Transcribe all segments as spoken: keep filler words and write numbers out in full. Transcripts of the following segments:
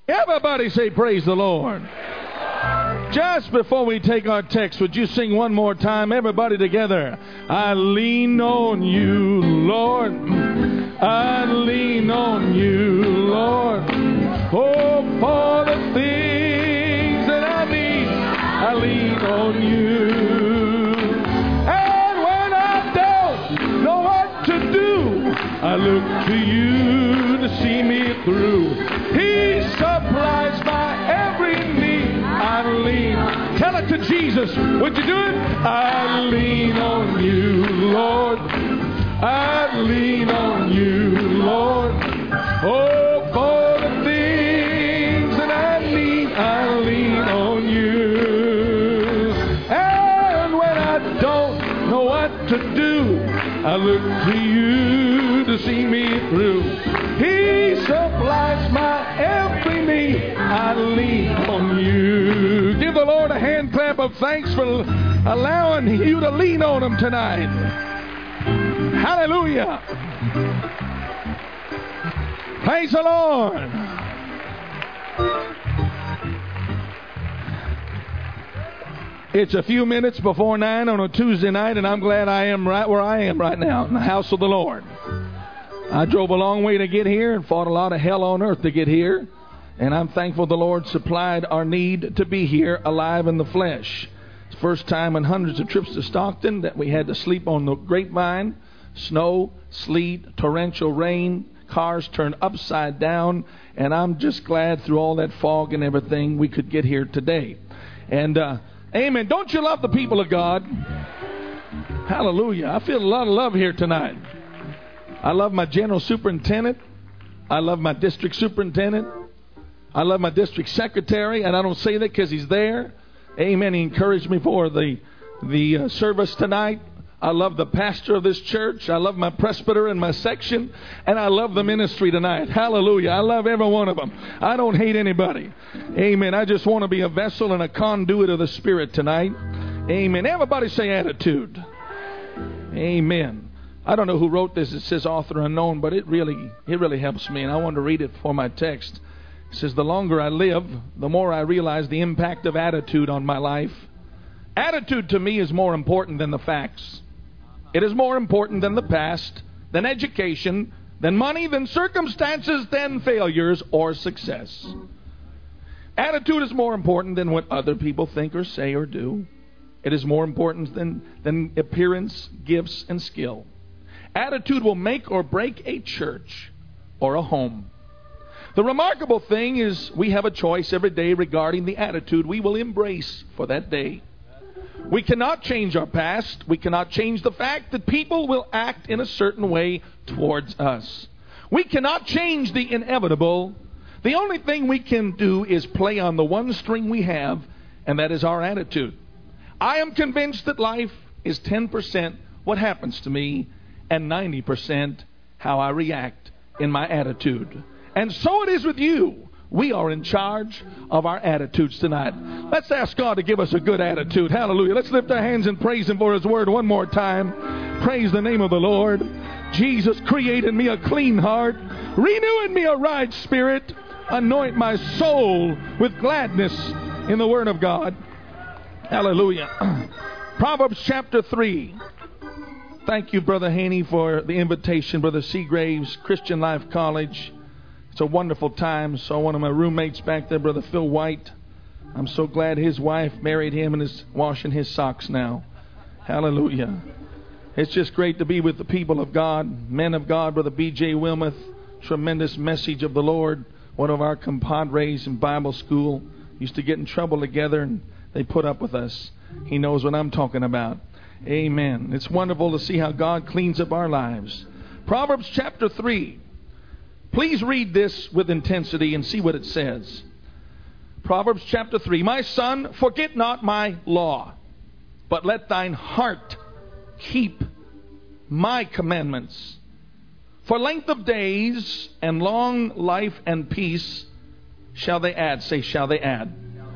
Everybody say praise the Lord. Just before we take our text, would you sing one more time, everybody together? I lean on you, Lord. I lean on you, Lord. Oh, for the things that I need, I lean on you. And when I don't know what to do, I look to you to see me through. He supplies my every need. I lean. Tell it to Jesus. Would you do it? I lean on you, Lord. I lean on you, Lord. Oh, for the things that I need, I lean on you. And when I don't know what to do, I look to you to see me through. He supplies my every need. I lean on you. Give the Lord a hand clap of thanks for allowing you to lean on Him tonight. Hallelujah. Praise the Lord. It's a few minutes before nine on a Tuesday night, and I'm glad I am right where I am right now, in the house of the Lord. I drove a long way to get here and fought a lot of hell on earth to get here. And I'm thankful the Lord supplied our need to be here alive in the flesh. It's the first time in hundreds of trips to Stockton that we had to sleep on the grapevine. Snow, sleet, torrential rain, cars turned upside down. And I'm just glad through all that fog and everything we could get here today. And, uh, amen. Don't you love the people of God? Hallelujah. I feel a lot of love here tonight. I love my general superintendent. I love my district superintendent. I love my district secretary, and I don't say that because he's there. Amen. He encouraged me for the the uh, service tonight. I love the pastor of this church. I love my presbyter and my section, and I love the ministry tonight. Hallelujah. I love every one of them. I don't hate anybody. Amen. I just want to be a vessel and a conduit of the Spirit tonight. Amen. Everybody say attitude. Amen. I don't know who wrote this. It says author unknown, but it really it really helps me, and I want to read it for my text. It says, the longer I live, the more I realize the impact of attitude on my life. Attitude to me is more important than the facts. It is more important than the past, than education, than money, than circumstances, than failures or success. Attitude is more important than what other people think or say or do. It is more important than, than appearance, gifts, and skill. Attitude will make or break a church or a home. The remarkable thing is we have a choice every day regarding the attitude we will embrace for that day. We cannot change our past. We cannot change the fact that people will act in a certain way towards us. We cannot change the inevitable. The only thing we can do is play on the one string we have, and that is our attitude. I am convinced that life is ten percent what happens to me and ninety percent how I react in my attitude. And so it is with you. We are in charge of our attitudes tonight. Let's ask God to give us a good attitude. Hallelujah. Let's lift our hands and praise Him for His word one more time. Praise the name of the Lord. Jesus, create in me a clean heart. Renew in me a right spirit. Anoint my soul with gladness in the word of God. Hallelujah. Proverbs chapter three. Thank you, Brother Haney, for the invitation. Brother Seagraves, Christian Life College. It's a wonderful time. Saw one of my roommates back there, Brother Phil White. I'm so glad his wife married him and is washing his socks now. Hallelujah. It's just great to be with the people of God, men of God. Brother B J Wilmoth, tremendous message of the Lord. One of our compadres in Bible school. Used to get in trouble together, and they put up with us. He knows what I'm talking about. Amen. It's wonderful to see how God cleans up our lives. Proverbs chapter three. Please read this with intensity and see what it says. Proverbs chapter three. My son, forget not my law, but let thine heart keep my commandments. For length of days and long life and peace shall they add. Say, shall they add.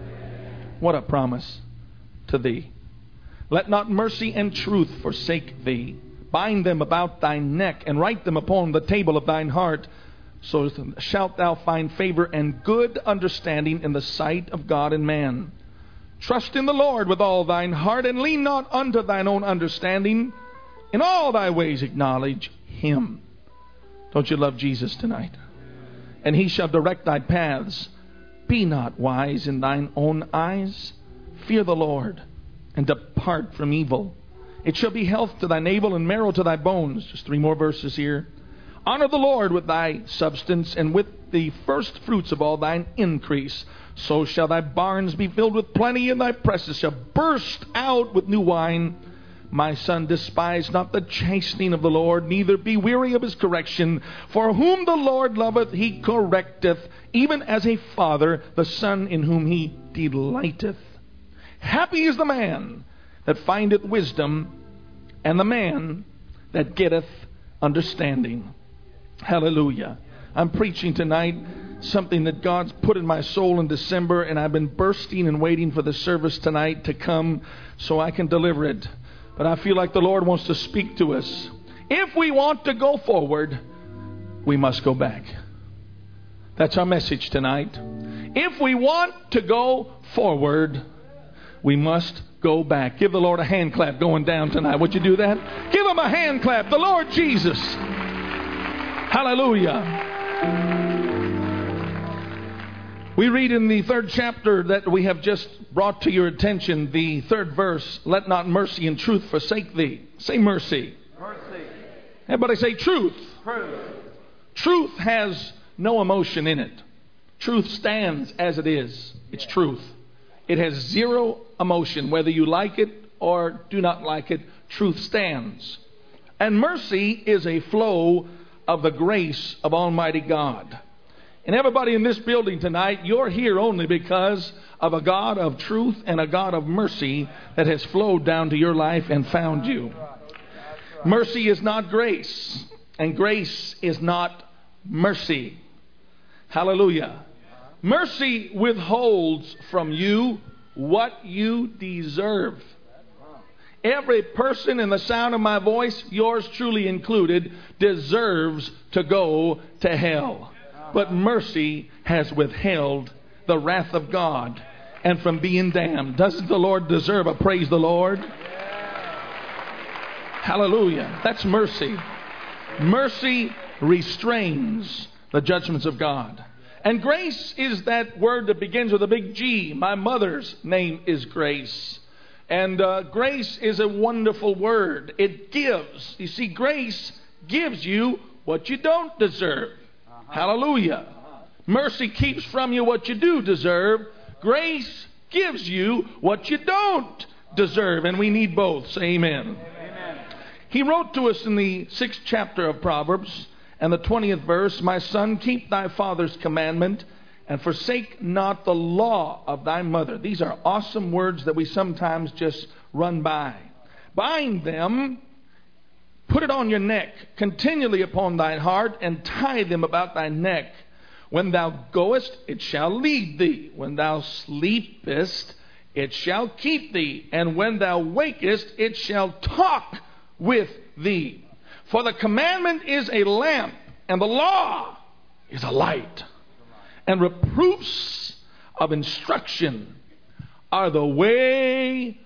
What a promise to thee. Let not mercy and truth forsake thee. Bind them about thy neck and write them upon the table of thine heart. so shalt thou find favor and good understanding in the sight of God and man. Trust in the Lord with all thine heart, and lean not unto thine own understanding. In all thy ways acknowledge Him. Don't you love Jesus tonight? And He shall direct thy paths. Be not wise in thine own eyes. Fear the Lord, and depart from evil. It shall be health to thy navel and marrow to thy bones. Just three more verses here. Honor the Lord with thy substance, and with the first fruits of all thine increase. So shall thy barns be filled with plenty, and thy presses shall burst out with new wine. My son, despise not the chastening of the Lord, neither be weary of His correction. For whom the Lord loveth, He correcteth, even as a father the son in whom He delighteth. Happy is the man that findeth wisdom, and the man that getteth understanding. Hallelujah. I'm preaching tonight something that God's put in my soul in December, and I've been bursting and waiting for the service tonight to come so I can deliver it. But I feel like the Lord wants to speak to us. If we want to go forward, we must go back. That's our message tonight. If we want to go forward, we must go back. Give the Lord a hand clap going down tonight. Would you do that? Give Him a hand clap. The Lord Jesus. Hallelujah. We read in the third chapter that we have just brought to your attention, the third verse, let not mercy and truth forsake thee. Say mercy. Mercy. Everybody say truth. Truth. Truth has no emotion in it. Truth stands as it is. It's truth. It has zero emotion. Whether you like it or do not like it, truth stands. And mercy is a flow of the grace of Almighty God. And everybody in this building tonight, you're here only because of a God of truth and a God of mercy that has flowed down to your life and found you. Mercy is not grace, and grace is not mercy. Hallelujah. Mercy withholds from you what you deserve. Every person in the sound of my voice, yours truly included, deserves to go to hell. But mercy has withheld the wrath of God and from being damned. Doesn't the Lord deserve a praise the Lord? Hallelujah. That's mercy. Mercy restrains the judgments of God. And grace is that word that begins with a big G. My mother's name is Grace. And uh, grace is a wonderful word. It gives. You see, grace gives you what you don't deserve. Hallelujah. Mercy keeps from you what you do deserve. Grace gives you what you don't deserve. And we need both. Say amen. Amen. He wrote to us in the sixth chapter of Proverbs and the twentieth verse, my son, keep thy father's commandment and forsake not the law of thy mother. These are awesome words that we sometimes just run by. Bind them. Put it on your neck, continually upon thine heart, and tie them about thy neck. When thou goest, it shall lead thee. When thou sleepest, it shall keep thee. And when thou wakest, it shall talk with thee. For the commandment is a lamp, and the law is a light. And reproofs of instruction are the way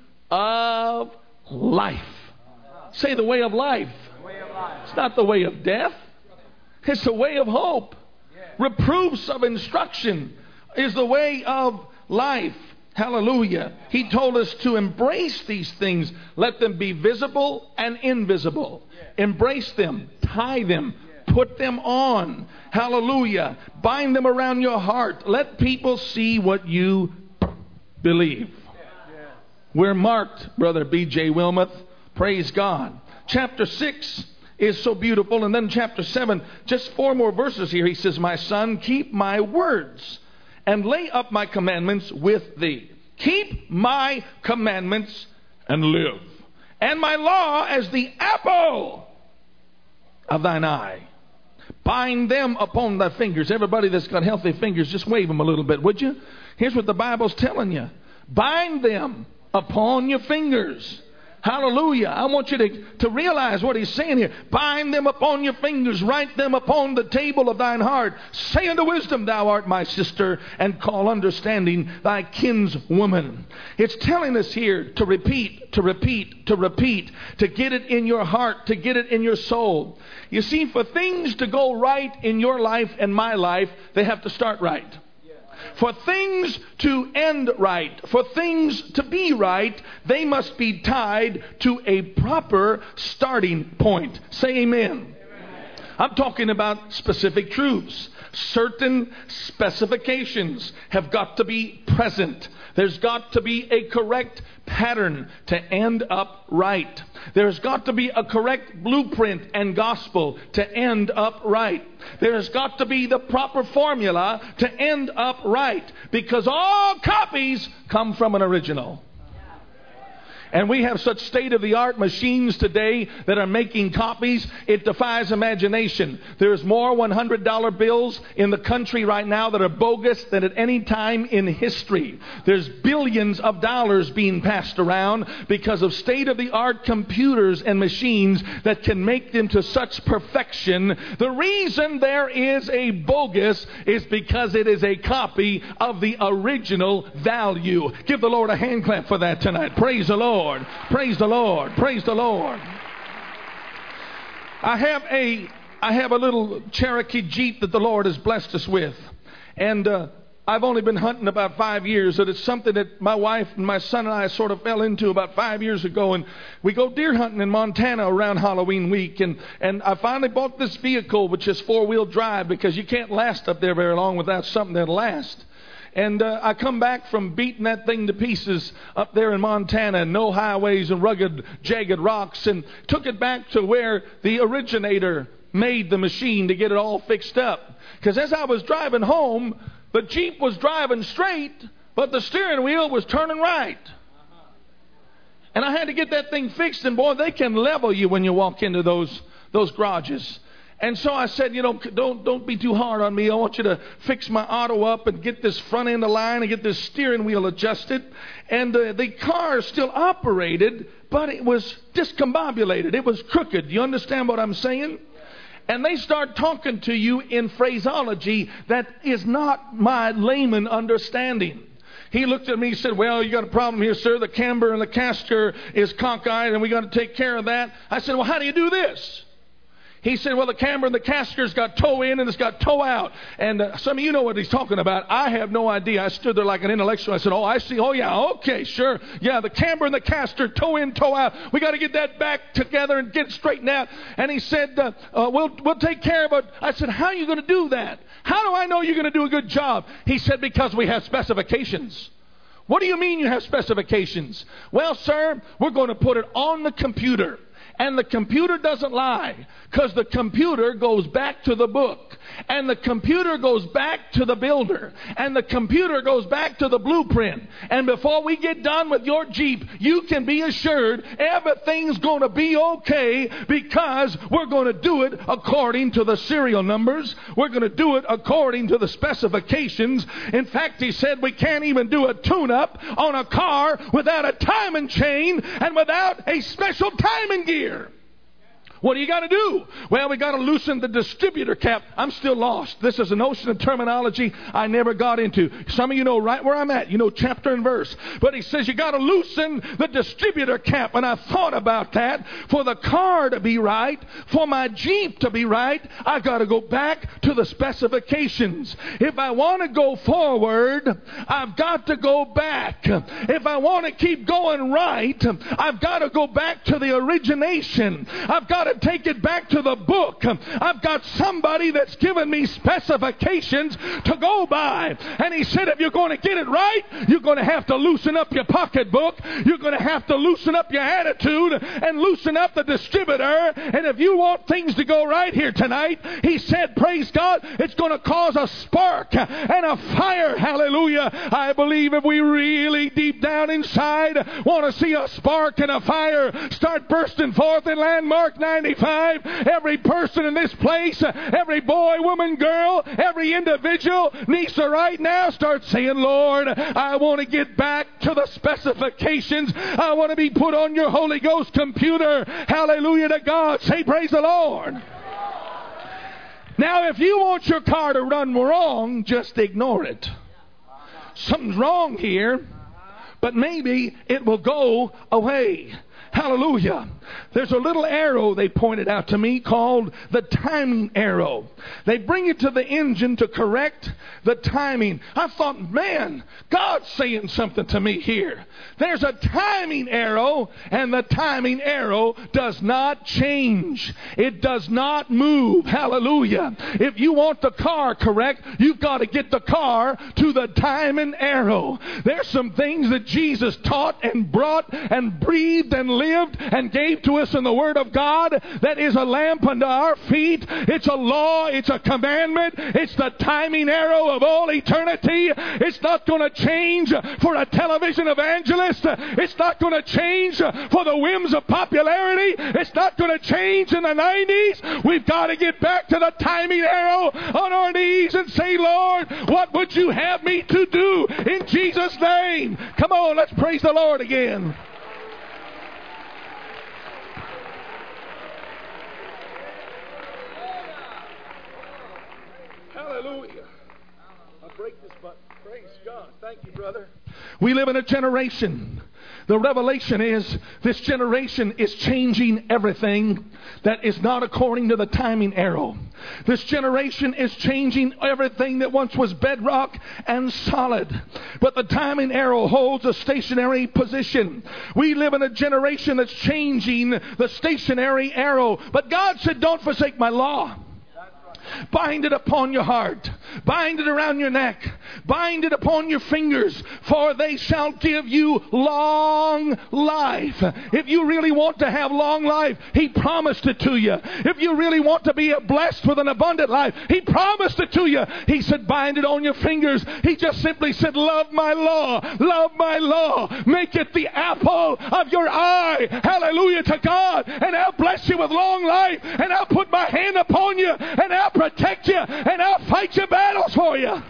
of life. Say the way of life. Way of life. It's not the way of death. It's the way of hope. Yeah. Reproofs of instruction is the way of life. Hallelujah. He told us to embrace these things. Let them be visible and invisible. Yeah. Embrace them. Tie them. Yeah. Put them on. Hallelujah. Bind them around your heart. Let people see what you believe. Yeah. Yeah. We're marked, Brother B J Wilmoth. Praise God. Chapter six is so beautiful. And then chapter seven, just four more verses here. He says, my son, keep my words and lay up my commandments with thee. Keep my commandments and live. And my law as the apple of thine eye. Bind them upon thy fingers. Everybody that's got healthy fingers, just wave them a little bit, would you? Here's what the Bible's telling you. Bind them upon your fingers. Hallelujah. I want you to, to realize what he's saying here. Bind them upon your fingers, write them upon the table of thine heart. Say unto wisdom, thou art my sister, and call understanding thy kinswoman. It's telling us here to repeat, to repeat, to repeat, to get it in your heart, to get it in your soul. You see, for things to go right in your life and my life, they have to start right. For things to end right, for things to be right, they must be tied to a proper starting point. Say amen. Amen. I'm talking about specific truths. Certain specifications have got to be present. There's got to be a correct pattern to end up right. There's got to be a correct blueprint and gospel to end up right. There's got to be the proper formula to end up right. Because all copies come from an original. And we have such state-of-the-art machines today that are making copies. It defies imagination. There's more one hundred dollar bills in the country right now that are bogus than at any time in history. There's billions of dollars being passed around because of state-of-the-art computers and machines that can make them to such perfection. The reason there is a bogus is because it is a copy of the original value. Give the Lord a hand clap for that tonight. Praise the Lord. Praise the Lord. Praise the Lord. I have a I have a little Cherokee Jeep that the Lord has blessed us with. And uh, I've only been hunting about five years. But it's something that my wife and my son and I sort of fell into about five years ago. And we go deer hunting in Montana around Halloween week. And, and I finally bought this vehicle, which is four-wheel drive, because you can't last up there very long without something that'll last. And uh, I come back from beating that thing to pieces up there in Montana, and no highways and rugged, jagged rocks, and took it back to where the originator made the machine to get it all fixed up. Because as I was driving home, the Jeep was driving straight, but the steering wheel was turning right. And I had to get that thing fixed, and boy, they can level you when you walk into those those garages. And so I said, you know, don't don't be too hard on me. I want you to fix my auto up and get this front end aligned and get this steering wheel adjusted. And uh, the car still operated, but it was discombobulated. It was crooked. You understand what I'm saying? And they start talking to you in phraseology that is not my layman understanding. He looked at me and said, well, you got a problem here, sir. The camber and the caster is cockeyed, and we got to take care of that. I said, well, how do you do this? He said, well, the camber and the caster's got toe in and it's got toe out. And uh, some of you know what he's talking about. I have no idea. I stood there like an intellectual. I said, oh, I see. Oh, yeah. Okay, sure. Yeah, the camber and the caster, toe in, toe out. We got to get that back together and get it straightened out. And he said, uh, uh, we'll, we'll take care of it. I said, how are you going to do that? How do I know you're going to do a good job? He said, because we have specifications. What do you mean you have specifications? Well, sir, we're going to put it on the computer. And the computer doesn't lie, because the computer goes back to the book, and the computer goes back to the builder, and the computer goes back to the blueprint. And before we get done with your Jeep, you can be assured everything's going to be okay, because we're going to do it according to the serial numbers. We're going to do it according to the specifications. In fact, he said we can't even do a tune-up on a car without a timing chain and without a special timing gear. What do you got to do? Well, we got to loosen the distributor cap. I'm still lost. This is an ocean of terminology I never got into. Some of you know right where I'm at. You know chapter and verse. But he says you got to loosen the distributor cap. And I thought about that. For the car to be right, for my Jeep to be right, I got to go back to the specifications. If I want to go forward, I've got to go back. If I want to keep going right, I've got to go back to the origination. I've got to take it back to the book. I've got somebody that's given me specifications to go by. And he said, if you're going to get it right, you're going to have to loosen up your pocketbook. You're going to have to loosen up your attitude and loosen up the distributor. And if you want things to go right here tonight, he said, praise God, it's going to cause a spark and a fire. Hallelujah. I believe if we really deep down inside want to see a spark and a fire start bursting forth in Landmark nine ninety-five. Every person in this place, every boy, woman, girl, every individual needs to right now start saying, Lord, I want to get back to the specifications. I want to be put on your Holy Ghost computer. Hallelujah to God. Say praise the Lord. Now, if you want your car to run wrong, just ignore it. Something's wrong here, but maybe it will go away. Hallelujah. There's a little arrow they pointed out to me called the timing arrow. They bring it to the engine to correct the timing. I thought, man, God's saying something to me here. There's a timing arrow, and the timing arrow does not change. It does not move. Hallelujah. If you want the car correct, you've got to get the car to the timing arrow. There's some things that Jesus taught and brought and breathed and lived and gave to us in the Word of God that is a lamp unto our feet. It's a law. It's a commandment. It's the timing arrow of all eternity. It's not going to change for a television evangelist. It's not going to change for the whims of popularity. It's not going to change in the nineties. We've got to get back to the timing arrow on our knees and say, Lord, what would you have me to do in Jesus' name? Come on, let's praise the Lord again. Hallelujah. I'll break this button. Praise God. Thank you, brother. We live in a generation. The revelation is this generation is changing everything that is not according to the timing arrow. This generation is changing everything that once was bedrock and solid. But the timing arrow holds a stationary position. We live in a generation that's changing the stationary arrow. But God said, don't forsake my law. Bind it upon your heart. Bind it around your neck. Bind it upon your fingers, for they shall give you long life. If you really want to have long life, He promised it to you. If you really want to be blessed with an abundant life, He promised it to you. He said, bind it on your fingers. He just simply said, love my law. Love my law. Make it the apple of your eye. Hallelujah to God. And I'll bless you with long life. And I'll put my hand upon you. And I'll protect you, and I'll fight your battles for you.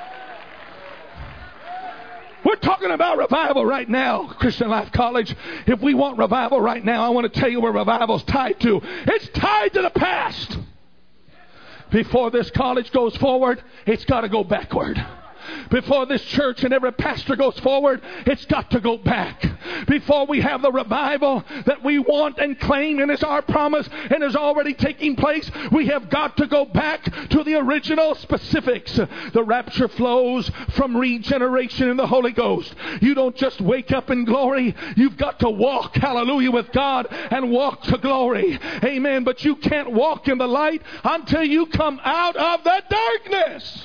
We're talking about revival right now, Christian Life College. If we want revival right now, I want to tell you where revival's tied to. It's tied to the past. Before this college goes forward, it's got to go backward. Before this church and every pastor goes forward, it's got to go back. Before we have the revival that we want and claim and is our promise and is already taking place, we have got to go back to the original specifics. The rapture flows from regeneration in the Holy Ghost. You don't just wake up in glory. You've got to walk, hallelujah, with God and walk to glory. Amen. But you can't walk in the light until you come out of the darkness.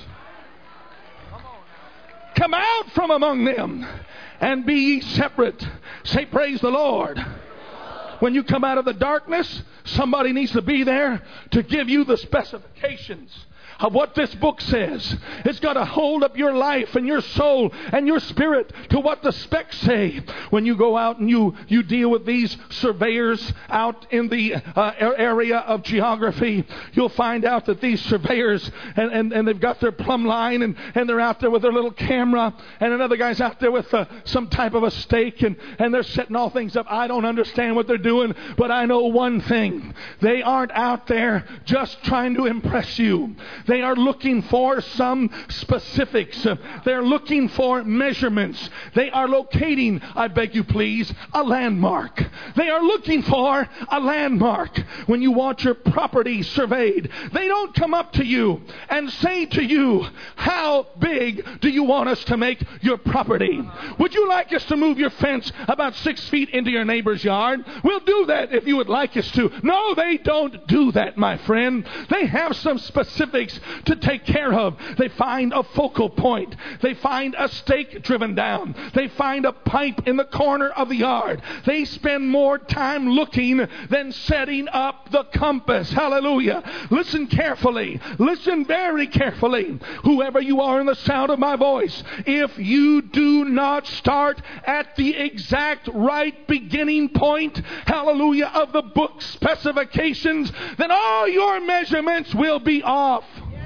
Come out from among them and be ye separate. Say, praise the Lord. When you come out of the darkness, somebody needs to be there to give you the specifications of what this book says. It's got to hold up your life and your soul and your spirit to what the specs say. When you go out and you, you deal with these surveyors out in the uh, area of geography, you'll find out that these surveyors, and, and, and they've got their plumb line, and, and they're out there with their little camera, and another guy's out there with uh, some type of a stake, and, and they're setting all things up. I don't understand what they're doing, but I know one thing. They aren't out there just trying to impress you. They are looking for some specifics. They're looking for measurements. They are locating, I beg you please, a landmark. They are looking for a landmark. When you want your property surveyed, they don't come up to you and say to you, how big do you want us to make your property? Would you like us to move your fence about six feet into your neighbor's yard? We'll do that if you would like us to. No, they don't do that, my friend. They have some specifics place to take care of. They find a focal point. They find a stake driven down. They find a pipe in the corner of the yard. They spend more time looking than setting up the compass. Hallelujah. Listen carefully. Listen very carefully. Whoever you are in the sound of my voice, if you do not start at the exact right beginning point, hallelujah, of the book specifications, then all your measurements will be off.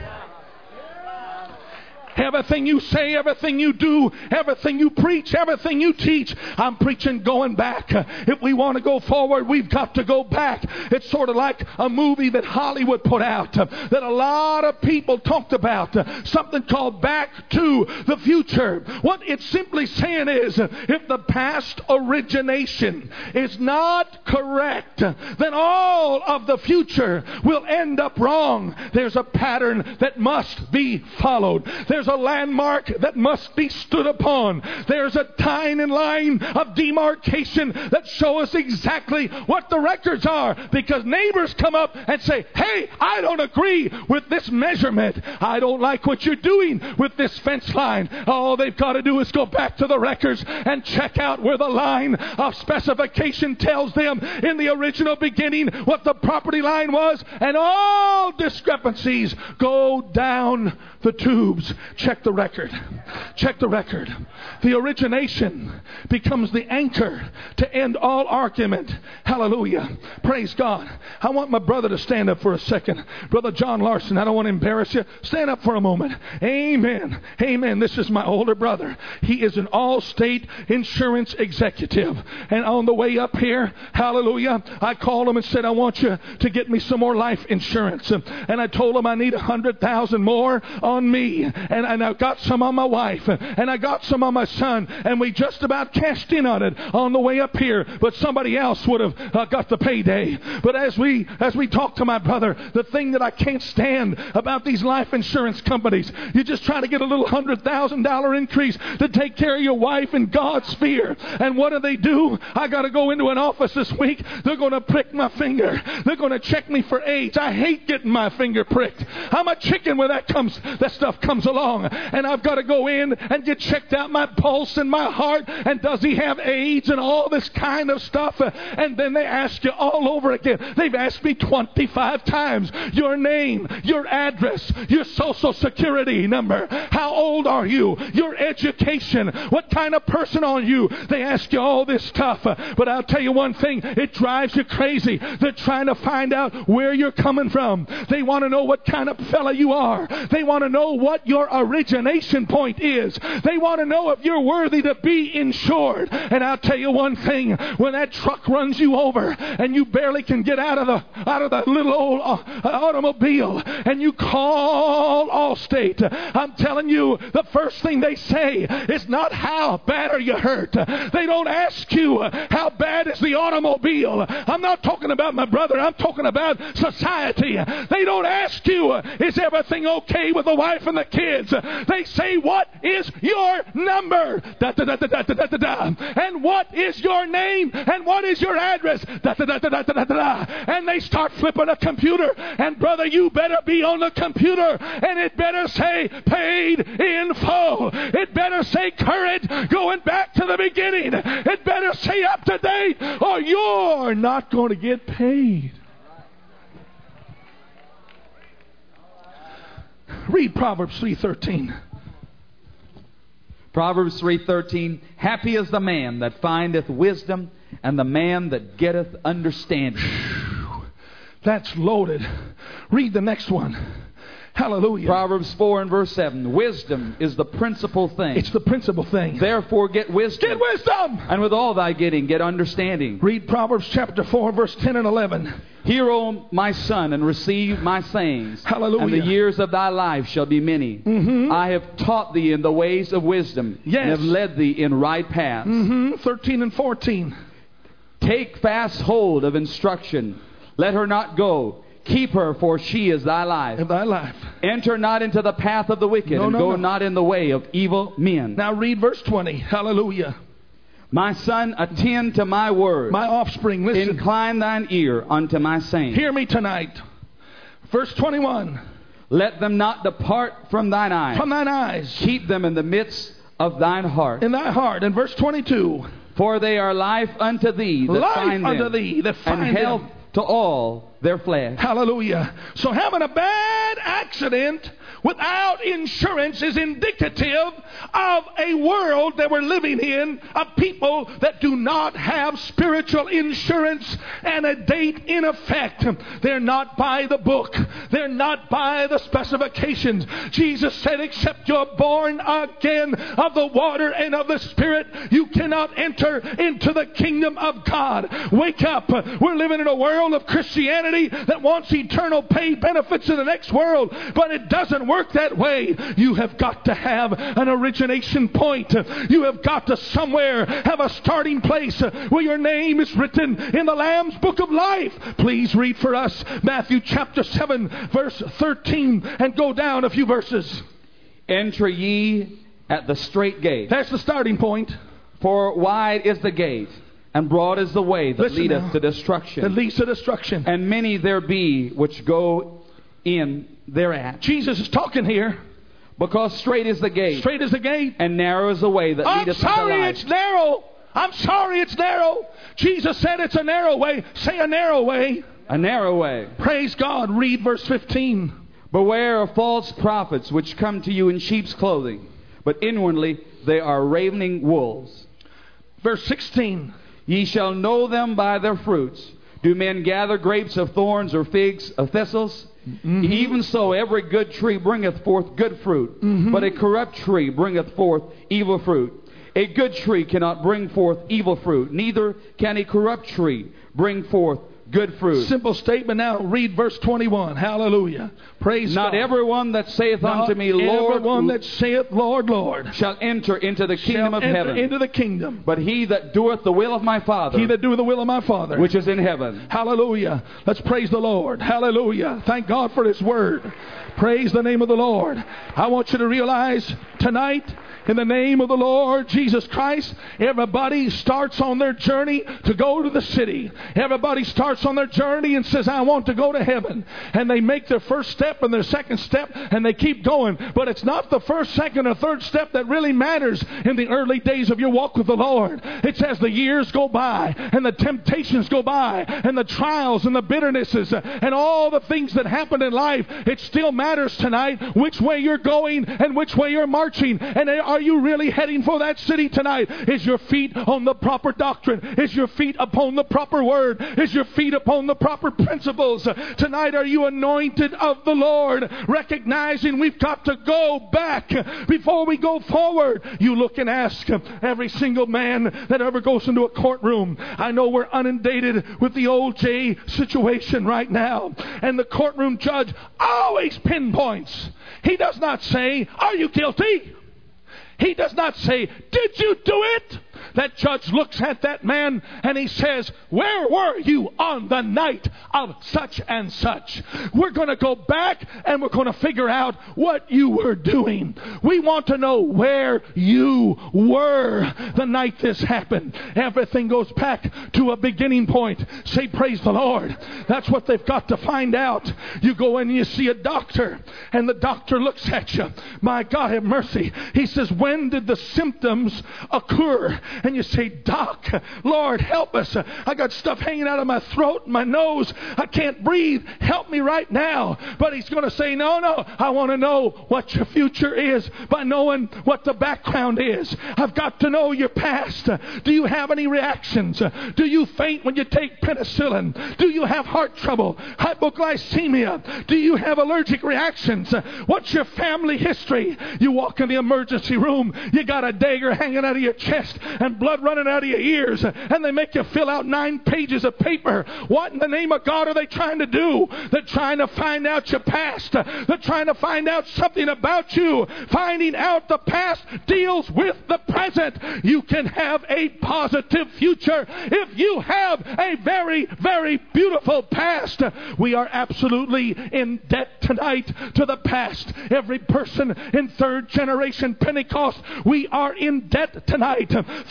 Everything you say, everything you do, everything you preach, everything you teach. I'm preaching going back. If we want to go forward, we've got to go back. It's sort of like a movie that Hollywood put out that a lot of people talked about. Something called Back to the Future. What it's simply saying is, if the past origination is not correct, then all of the future will end up wrong. There's a pattern that must be followed. There's a landmark that must be stood upon. There's a time and line of demarcation that show us exactly what the records are, because neighbors come up and say, hey, I don't agree with this measurement. I don't like what you're doing with this fence line. All they've got to do is go back to the records and check out where the line of specification tells them in the original beginning what the property line was, and all discrepancies go down the tubes. Check the record. Check the record. The origination becomes the anchor to end all argument. Hallelujah. Praise God. I want my brother to stand up for a second. Brother John Larson, I don't want to embarrass you. Stand up for a moment. Amen. Amen. This is my older brother. He is an all-state insurance executive. And on the way up here, hallelujah, I called him and said, I want you to get me some more life insurance. And I told him I need a hundred thousand more on me. And, and I got some on my wife. And I got some on my son. And we just about cashed in on it on the way up here. But somebody else would have uh, got the payday. But as we as we talked to my brother, the thing that I can't stand about these life insurance companies, you just try to get a little hundred thousand dollar increase to take care of your wife in God's fear. And what do they do? I got to go into an office this week. They're going to prick my finger. They're going to check me for AIDS. I hate getting my finger pricked. I'm a chicken when that comes. That stuff comes along. And I've got to go in and get checked out, my pulse and my heart. And does he have AIDS and all this kind of stuff? And then they ask you all over again. They've asked me twenty-five times your name, your address, your social security number. How old are you? Your education. What kind of person are you? They ask you all this stuff. But I'll tell you one thing. It drives you crazy. They're trying to find out where you're coming from. They want to know what kind of fella you are. They want to know what your origination point is. They want to know if you're worthy to be insured. And I'll tell you one thing. When that truck runs you over and you barely can get out of the out of the little old uh, automobile and you call Allstate, I'm telling you, the first thing they say is not how bad are you hurt. They don't ask you how bad is the automobile. I'm not talking about my brother. I'm talking about society. They don't ask you, is everything okay with the wife and the kids? They say, what is your number? Da, da, da, da, da, da, da, da. And what is your name? And what is your address? Da, da, da, da, da, da, da, da. And they start flipping a computer. And brother, you better be on the computer. And it better say paid in full. It better say current, going back to the beginning. It better say up to date, or you're not going to get paid. Read Proverbs three thirteen. Proverbs three thirteen. Happy is the man that findeth wisdom, and the man that getteth understanding. That's loaded. Read the next one. Hallelujah. Proverbs four and verse seven. Wisdom is the principal thing. It's the principal thing. Therefore get wisdom. Get wisdom. And with all thy getting, get understanding. Read Proverbs chapter four, verse ten and eleven. Hear, O my son, and receive my sayings. Hallelujah. And the years of thy life shall be many. Mm-hmm. I have taught thee in the ways of wisdom. Yes. And have led thee in right paths. Mm-hmm. thirteen and fourteen. Take fast hold of instruction. Let her not go. Keep her, for she is thy life. In thy life. Enter not into the path of the wicked, no, and no, go no. not in the way of evil men. Now read verse twenty. Hallelujah. My son, attend to my word. My offspring, listen. Incline thine ear unto my saying. Hear me tonight. Verse twenty-one. Let them not depart from thine eyes. From thine eyes. Keep them in the midst of thine heart. In thy heart. In verse twenty-two. For they are life unto thee that life find unto them, thee that find and health them. to all their flesh. Hallelujah. So having a bad accident without insurance is indicative of a world that we're living in, of people that do not have spiritual insurance and a date in effect. They're not by the book. They're not by the specifications. Jesus said, except you're born again of the water and of the Spirit, you cannot enter into the kingdom of God. Wake up. We're living in a world of Christianity that wants eternal pay benefits in the next world, but it doesn't work that way. You have got to have an origination point. You have got to somewhere have a starting place where your name is written in the Lamb's book of life. Please read for us Matthew chapter seven verse thirteen and go down a few verses. Enter ye at the strait gate. That's the starting point. For wide is the gate, and broad is the way that Listen leadeth now. to destruction. That leads to destruction. And many there be which go in thereat. Jesus is talking here. Because straight is the gate. Straight is the gate. And narrow is the way that I'm leadeth to sorry life. it's narrow. I'm sorry it's narrow. Jesus said it's a narrow way. Say a narrow way. A narrow way. Praise God. Read verse fifteen. Beware of false prophets which come to you in sheep's clothing, but inwardly they are ravening wolves. Verse sixteen. Ye shall know them by their fruits. Do men gather grapes of thorns or figs of thistles? Mm-hmm. Even so every good tree bringeth forth good fruit, mm-hmm. but a corrupt tree bringeth forth evil fruit. A good tree cannot bring forth evil fruit, neither can a corrupt tree bring forth good fruit. Simple statement. Now read verse twenty-one. Hallelujah. Praise Not God. everyone that saith Not unto me, Lord, everyone that saith, Lord, Lord, shall enter into the kingdom shall of enter heaven. into the kingdom. But he that doeth the will of my Father, He that doeth the will of my Father, which is in heaven. Hallelujah. Let's praise the Lord. Hallelujah. Thank God for His word. Praise the name of the Lord. I want you to realize tonight, in the name of the Lord Jesus Christ, everybody starts on their journey to go to the city. Everybody starts on their journey and says, I want to go to heaven. And they make their first step and their second step and they keep going. But it's not the first, second, or third step that really matters in the early days of your walk with the Lord. It's as the years go by and the temptations go by and the trials and the bitternesses and all the things that happen in life. It still matters tonight which way you're going and which way you're marching. And are you really heading for that city tonight? Is your feet on the proper doctrine? Is your feet upon the proper word? Is your feet upon the proper principles? Tonight, are you anointed of the Lord? Recognizing we've got to go back before we go forward. You look and ask every single man that ever goes into a courtroom. I know we're inundated with the O J situation right now. And the courtroom judge always pinpoints. He does not say, are you guilty? He does not say, did you do it? That judge looks at that man and he says, where were you on the night of such and such? We're going to go back and we're going to figure out what you were doing. We want to know where you were the night this happened. Everything goes back to a beginning point. Say, praise the Lord. That's what they've got to find out. You go in and you see a doctor and the doctor looks at you. My God, have mercy. He says, when did the symptoms occur? And you say, Doc, Lord, help us. I got stuff hanging out of my throat and my nose. I can't breathe. Help me right now. But he's going to say, no, no. I want to know what your future is by knowing what the background is. I've got to know your past. Do you have any reactions? Do you faint when you take penicillin? Do you have heart trouble? Hypoglycemia? Do you have allergic reactions? What's your family history? You walk in the emergency room. You got a dagger hanging out of your chest and blood running out of your ears, and they make you fill out nine pages of paper. What in the name of God are they trying to do? They're trying to find out your past. They're trying to find out something about you. Finding out the past deals with the present. You can have a positive future if you have a very, very beautiful past. We are absolutely in debt tonight to the past. Every person in third generation Pentecost, we are in debt tonight.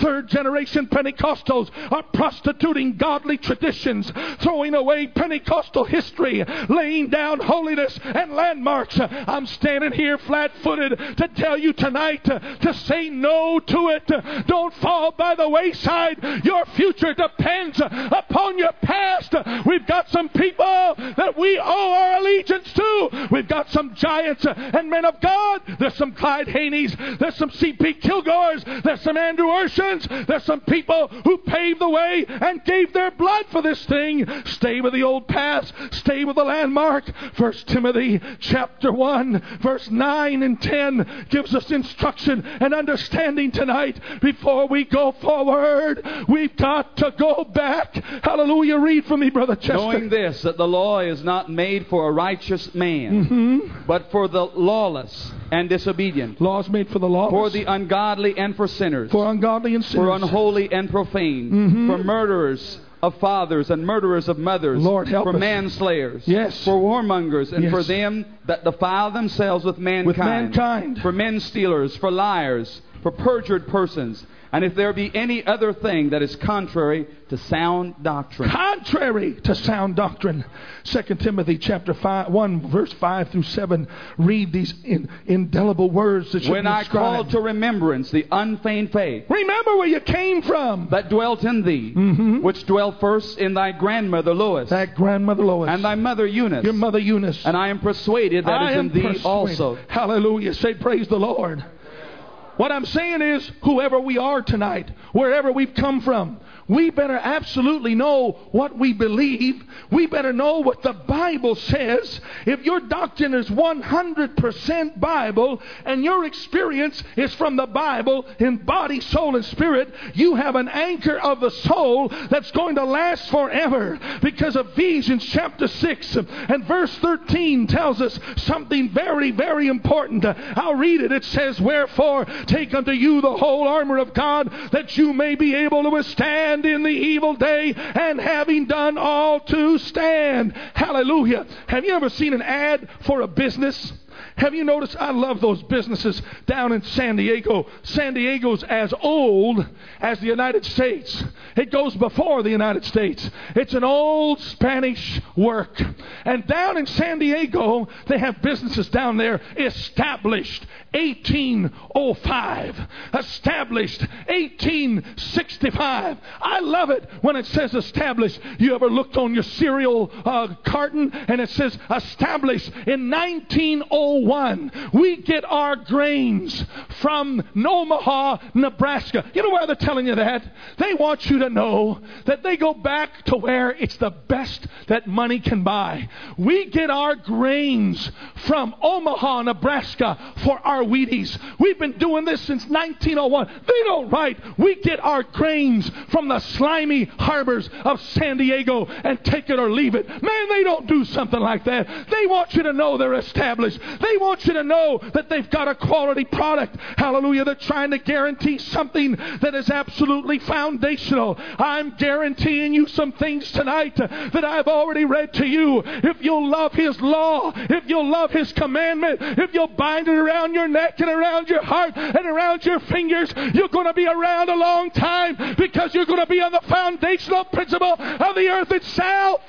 third generation Pentecostals are prostituting godly traditions, throwing away Pentecostal history, laying down holiness and landmarks. I'm standing here flat-footed to tell you tonight to, to say no to it. Don't fall by the wayside. Your future depends upon your past. We've got some people that we owe our allegiance to. We've got some giants and men of God. There's some Clyde Haneys. There's some C P Kilgores. There's some Andrew Urshans. There's some people who paved the way and gave their blood for this thing. Stay with the old paths. Stay with the landmark. First Timothy chapter one, verse nine and ten gives us instruction and understanding tonight. Before we go forward, we've got to go back. Hallelujah. Read for me, Brother Chester. Knowing this, that the law is not made for a righteous man, Mm-hmm. but for the lawless and disobedient, Laws made for the lawless, for the ungodly and for sinners, for ungodly and sinners, for unholy and profane, Mhm. for murderers of fathers and murderers of mothers, Lord, help for us. manslayers, Yes. for whoremongers, and Yes. for them that defile themselves with mankind, With mankind. for men stealers, for liars, for perjured persons, and if there be any other thing that is contrary to sound doctrine. Contrary to sound doctrine. Second Timothy chapter five, one verse five through seven. Read these in, indelible words that should When be I call inscribed. to remembrance the unfeigned faith Remember where you came from. that dwelt in thee, Mhm. which dwelt first in thy grandmother Lois, That grandmother Lois. and thy mother Eunice. Your mother Eunice. And I am persuaded that I is am in thee persuaded. also. Hallelujah. Say praise the Lord. What I'm saying is, whoever we are tonight, wherever we've come from, we better absolutely know what we believe. We better know what the Bible says. If your doctrine is one hundred percent Bible and your experience is from the Bible in body, soul, and spirit, you have an anchor of the soul that's going to last forever. Because Ephesians chapter six and verse thirteen tells us something very, very important. I'll read it. It says, "Wherefore take unto you the whole armor of God, that you may be able to withstand in the evil day, and having done all to stand." Hallelujah. Have you ever seen an ad for a business? Have you noticed? I love those businesses down in San Diego. San Diego's as old as the United States. It goes before the United States. It's an old Spanish work. And down in San Diego, they have businesses down there established eighteen oh five. Established eighteen sixty-five. I love it when it says established. You ever looked on your cereal uh, carton and it says established in nineteen oh one. We get our grains from Omaha, Nebraska. You know why they're telling you that? They want you to know that they go back to where it's the best that money can buy. We get our grains from Omaha, Nebraska for our Wheaties. We've been doing this since nineteen oh one. They don't write. We get our grains from the slimy harbors of San Diego and take it or leave it. Man, they don't do something like that. They want you to know they're established. They want you to know that they've got a quality product. Hallelujah. They're trying to guarantee something that is absolutely foundational. I'm guaranteeing you some things tonight that I've already read to you. If you'll love His law, if you'll love His commandment, if you'll bind it around your neck and around your heart and around your fingers, you're going to be around a long time, because you're going to be on the foundational principle of the earth itself.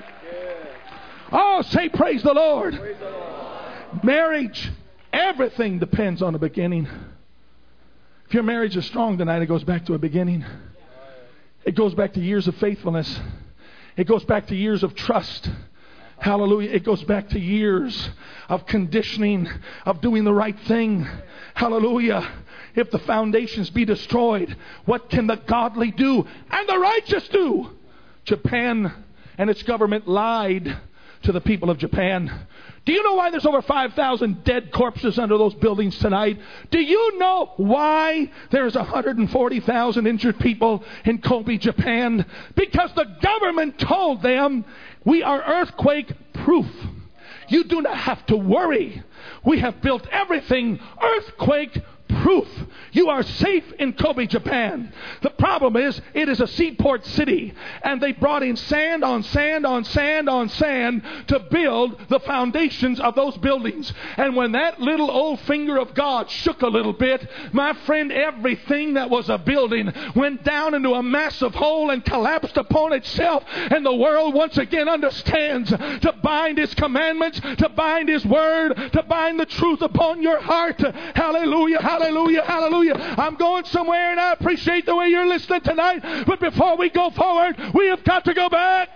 Oh, say praise the Lord. Praise the Lord. Marriage, everything depends on the beginning. If your marriage is strong tonight, it goes back to a beginning. It goes back to years of faithfulness. It goes back to years of trust. Hallelujah. It goes back to years of conditioning, of doing the right thing. Hallelujah. If the foundations be destroyed, what can the godly do and the righteous do? Japan and its government lied to the people of Japan. Do you know why there's over five thousand dead corpses under those buildings tonight? Do you know why there's one hundred forty thousand injured people in Kobe, Japan? Because the government told them, we are earthquake proof. You do not have to worry. We have built everything earthquake proof. proof. You are safe in Kobe, Japan. The problem is, it is a seaport city, and they brought in sand on sand on sand on sand to build the foundations of those buildings. And when that little old finger of God shook a little bit, my friend, everything that was a building went down into a massive hole and collapsed upon itself. And the world once again understands to bind His commandments, to bind His word, to bind the truth upon your heart. Hallelujah, hallelujah, hallelujah. I'm going somewhere, and I appreciate the way you're listening tonight. But before we go forward, we have got to go back.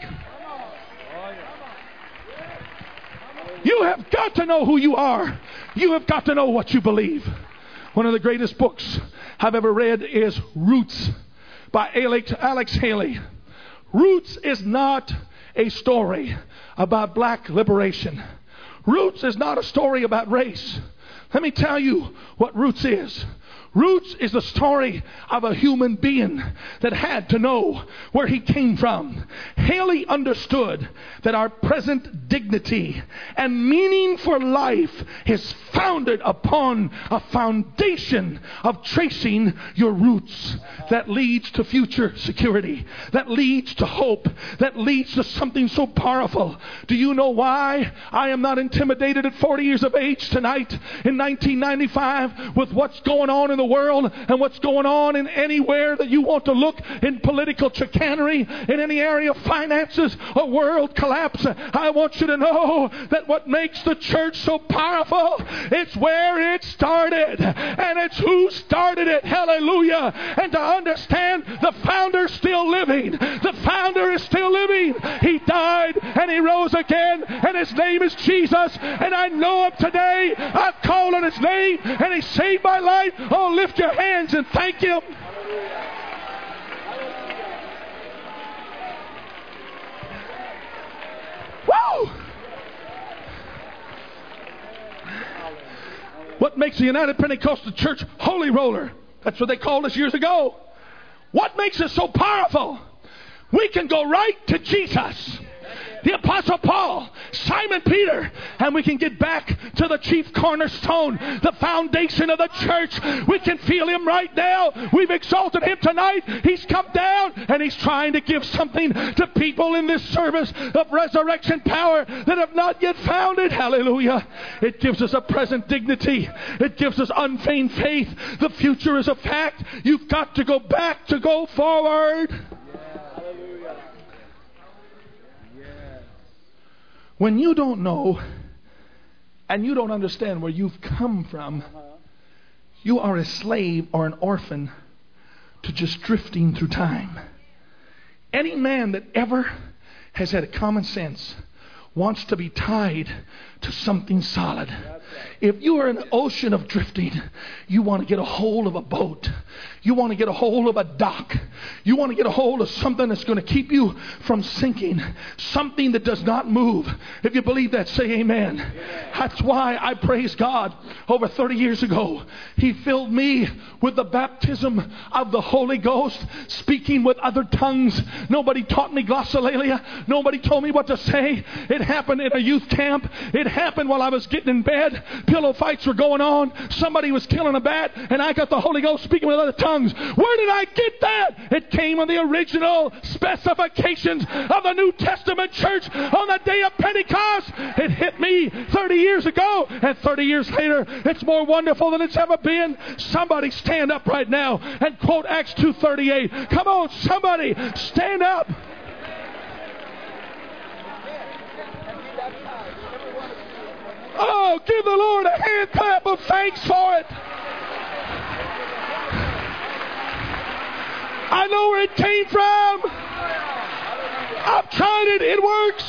You have got to know who you are. You have got to know what you believe. One of the greatest books I've ever read is Roots by Alex, Alex Haley. Roots is not a story about black liberation. Roots is not a story about race. Let me tell you what Roots is. Roots is the story of a human being that had to know where he came from. Haley understood that our present dignity and meaning for life is founded upon a foundation of tracing your roots that leads to future security, that leads to hope, that leads to something so powerful. Do you know why I am not intimidated at forty years of age tonight in nineteen ninety-five with what's going on in the world and what's going on in anywhere that you want to look, in political chicanery, in any area of finances or world collapse? I want you to know that what makes the church so powerful, it's where it started, and it's who started it. Hallelujah. And to understand the founder's still living. The founder is still living. He died and He rose again, and His name is Jesus, and I know Him today. I've called on His name and He saved my life. Oh, lift your hands and thank Him. Woo! What makes the United Pentecostal Church holy roller? That's what they called us years ago. What makes us so powerful? We can go right to Jesus, the Apostle Paul, Simon Peter, and we can get back to the chief cornerstone, the foundation of the church. We can feel Him right now. We've exalted Him tonight. He's come down and He's trying to give something to people in this service of resurrection power that have not yet found it. Hallelujah. It gives us a present dignity. It gives us unfeigned faith. The future is a fact. You've got to go back to go forward. When you don't know and you don't understand where you've come from, you are a slave or an orphan to just drifting through time. Any man that ever has had a common sense wants to be tied to something solid. If you are in an ocean of drifting, you want to get a hold of a boat. You want to get a hold of a dock. You want to get a hold of something that's going to keep you from sinking. Something that does not move. If you believe that, say amen. That's why I praise God. Over thirty years ago, He filled me with the baptism of the Holy Ghost, speaking with other tongues. Nobody taught me glossolalia. Nobody told me what to say. It happened in a youth camp. It happened while I was getting in bed. Pillow fights were going on. Somebody was killing a bat, and I got the Holy Ghost speaking with other tongues. Where did I get that? It came on the original specifications of the New Testament church on the day of Pentecost. It hit me thirty years ago, and thirty years later, it's more wonderful than it's ever been. Somebody stand up right now and quote Acts two thirty-eight. Come on, somebody stand up. Oh, give the Lord a hand clap of thanks for it. I know where it came from. I've tried it. It works.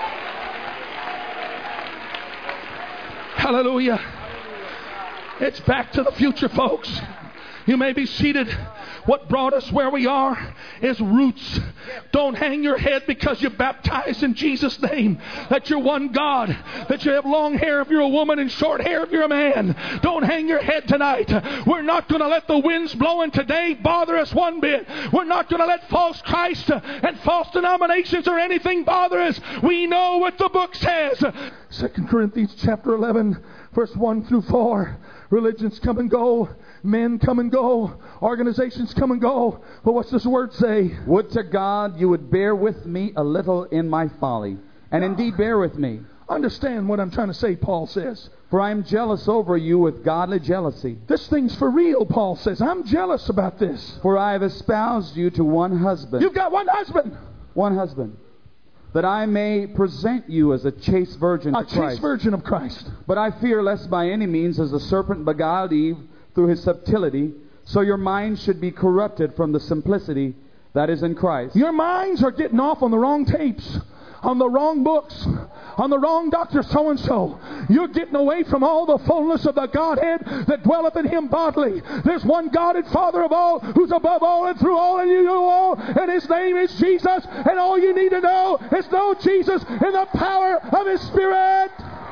Hallelujah. It's back to the future, folks. You may be seated. What brought us where we are is roots. Don't hang your head because you're baptized in Jesus' name, that you're one God, that you have long hair if you're a woman and short hair if you're a man. Don't hang your head tonight. We're not going to let the winds blowing today bother us one bit. We're not going to let false Christ and false denominations or anything bother us. We know what the book says. Second Corinthians chapter eleven, verse one through four. Religions come and go. Men come and go. Organizations come and go. But what's this word say? Would to God you would bear with me a little in my folly. And indeed bear with me. Understand what I'm trying to say, Paul says. For I am jealous over you with godly jealousy. This thing's for real, Paul says. I'm jealous about this. For I have espoused you to one husband. You've got one husband. One husband. That I may present you as a chaste virgin to A Christ. chaste virgin of Christ. But I fear lest by any means, as the serpent beguiled Eve through his subtlety, so your minds should be corrupted from the simplicity that is in Christ. Your minds are getting off on the wrong tapes, on the wrong books, on the wrong doctor so-and-so. You're getting away from all the fullness of the Godhead that dwelleth in Him bodily. There's one God and Father of all, who's above all and through all and you know all, and His name is Jesus, and all you need to know is know Jesus in the power of His Spirit.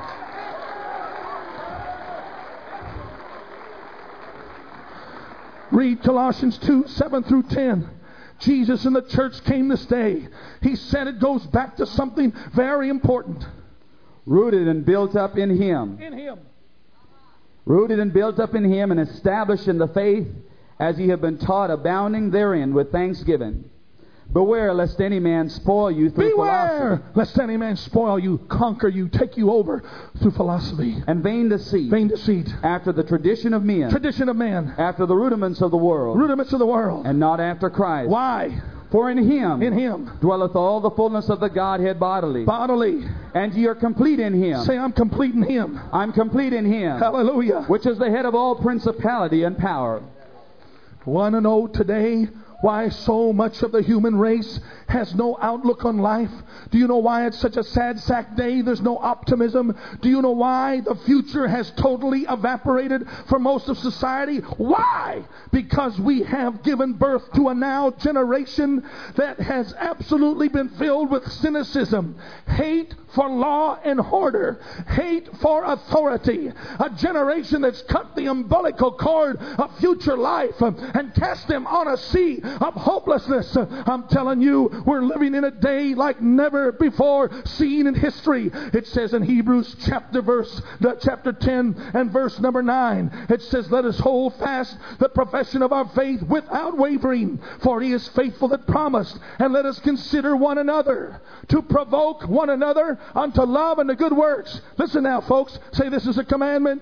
Read Colossians two, seven through ten. Jesus and the church came this day. He said it goes back to something very important. Rooted and built up in Him. In Him. Rooted and built up in Him and established in the faith as ye have been taught, abounding therein with thanksgiving. Beware lest any man spoil you through Beware philosophy. lest any man spoil you, conquer you, take you over through philosophy. And vain deceit. Vain deceit. After the tradition of men. Tradition of man. After the rudiments of the world. Rudiments of the world. And not after Christ. Why? For in Him. In Him. Dwelleth all the fullness of the Godhead bodily. Bodily. And ye are complete in Him. Say, I'm complete in Him. I'm complete in Him. Hallelujah. Which is the head of all principality and power. Want to know today why so much of the human race has no outlook on life? Do you know why it's such a sad sack day? There's no optimism. Do you know why the future has totally evaporated for most of society? Why? Because we have given birth to a now generation that has absolutely been filled with cynicism, hate for law and order, hate for authority. A generation that's cut the umbilical cord of future life and cast them on a sea of hopelessness. I'm telling you, we're living in a day like never before seen in history. It says in Hebrews chapter verse chapter ten and verse number nine, it says, let us hold fast the profession of our faith without wavering, for He is faithful that promised. And let us consider one another to provoke one another unto love and to good works. Listen now, folks. Say, this is a commandment.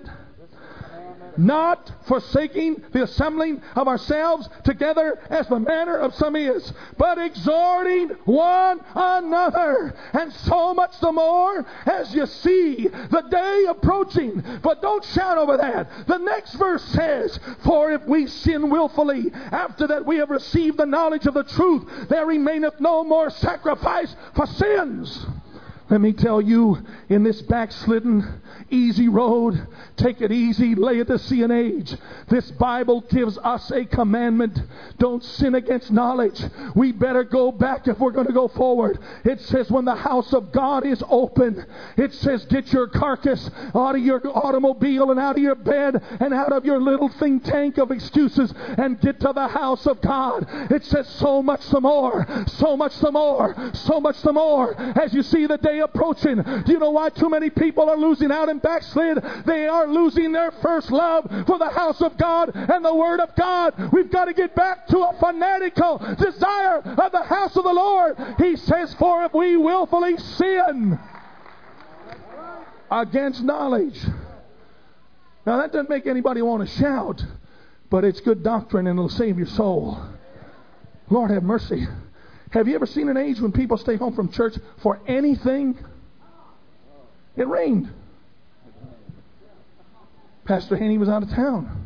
Not forsaking the assembling of ourselves together as the manner of some is, but exhorting one another, and so much the more as you see the day approaching. But don't shout over that. The next verse says, for if we sin willfully, after that we have received the knowledge of the truth, there remaineth no more sacrifice for sins. Let me tell you, in this backslidden, easy road, take it easy, Laodicean age, this Bible gives us a commandment. Don't sin against knowledge. We better go back if we're going to go forward. It says when the house of God is open, it says get your carcass out of your automobile and out of your bed and out of your little think tank of excuses and get to the house of God. It says so much the more, so much the more, so much the more as you see the day approaching. Do you know why too many people are losing out and backslid? They are losing their first love for the house of God and the Word of God. We've got to get back to a fanatical desire of the house of the Lord. He says, for if we willfully sin against knowledge. Now that doesn't make anybody want to shout, but it's good doctrine and it'll save your soul. Lord have mercy. Have you ever seen an age when people stay home from church for anything? It rained. Pastor Haney was out of town.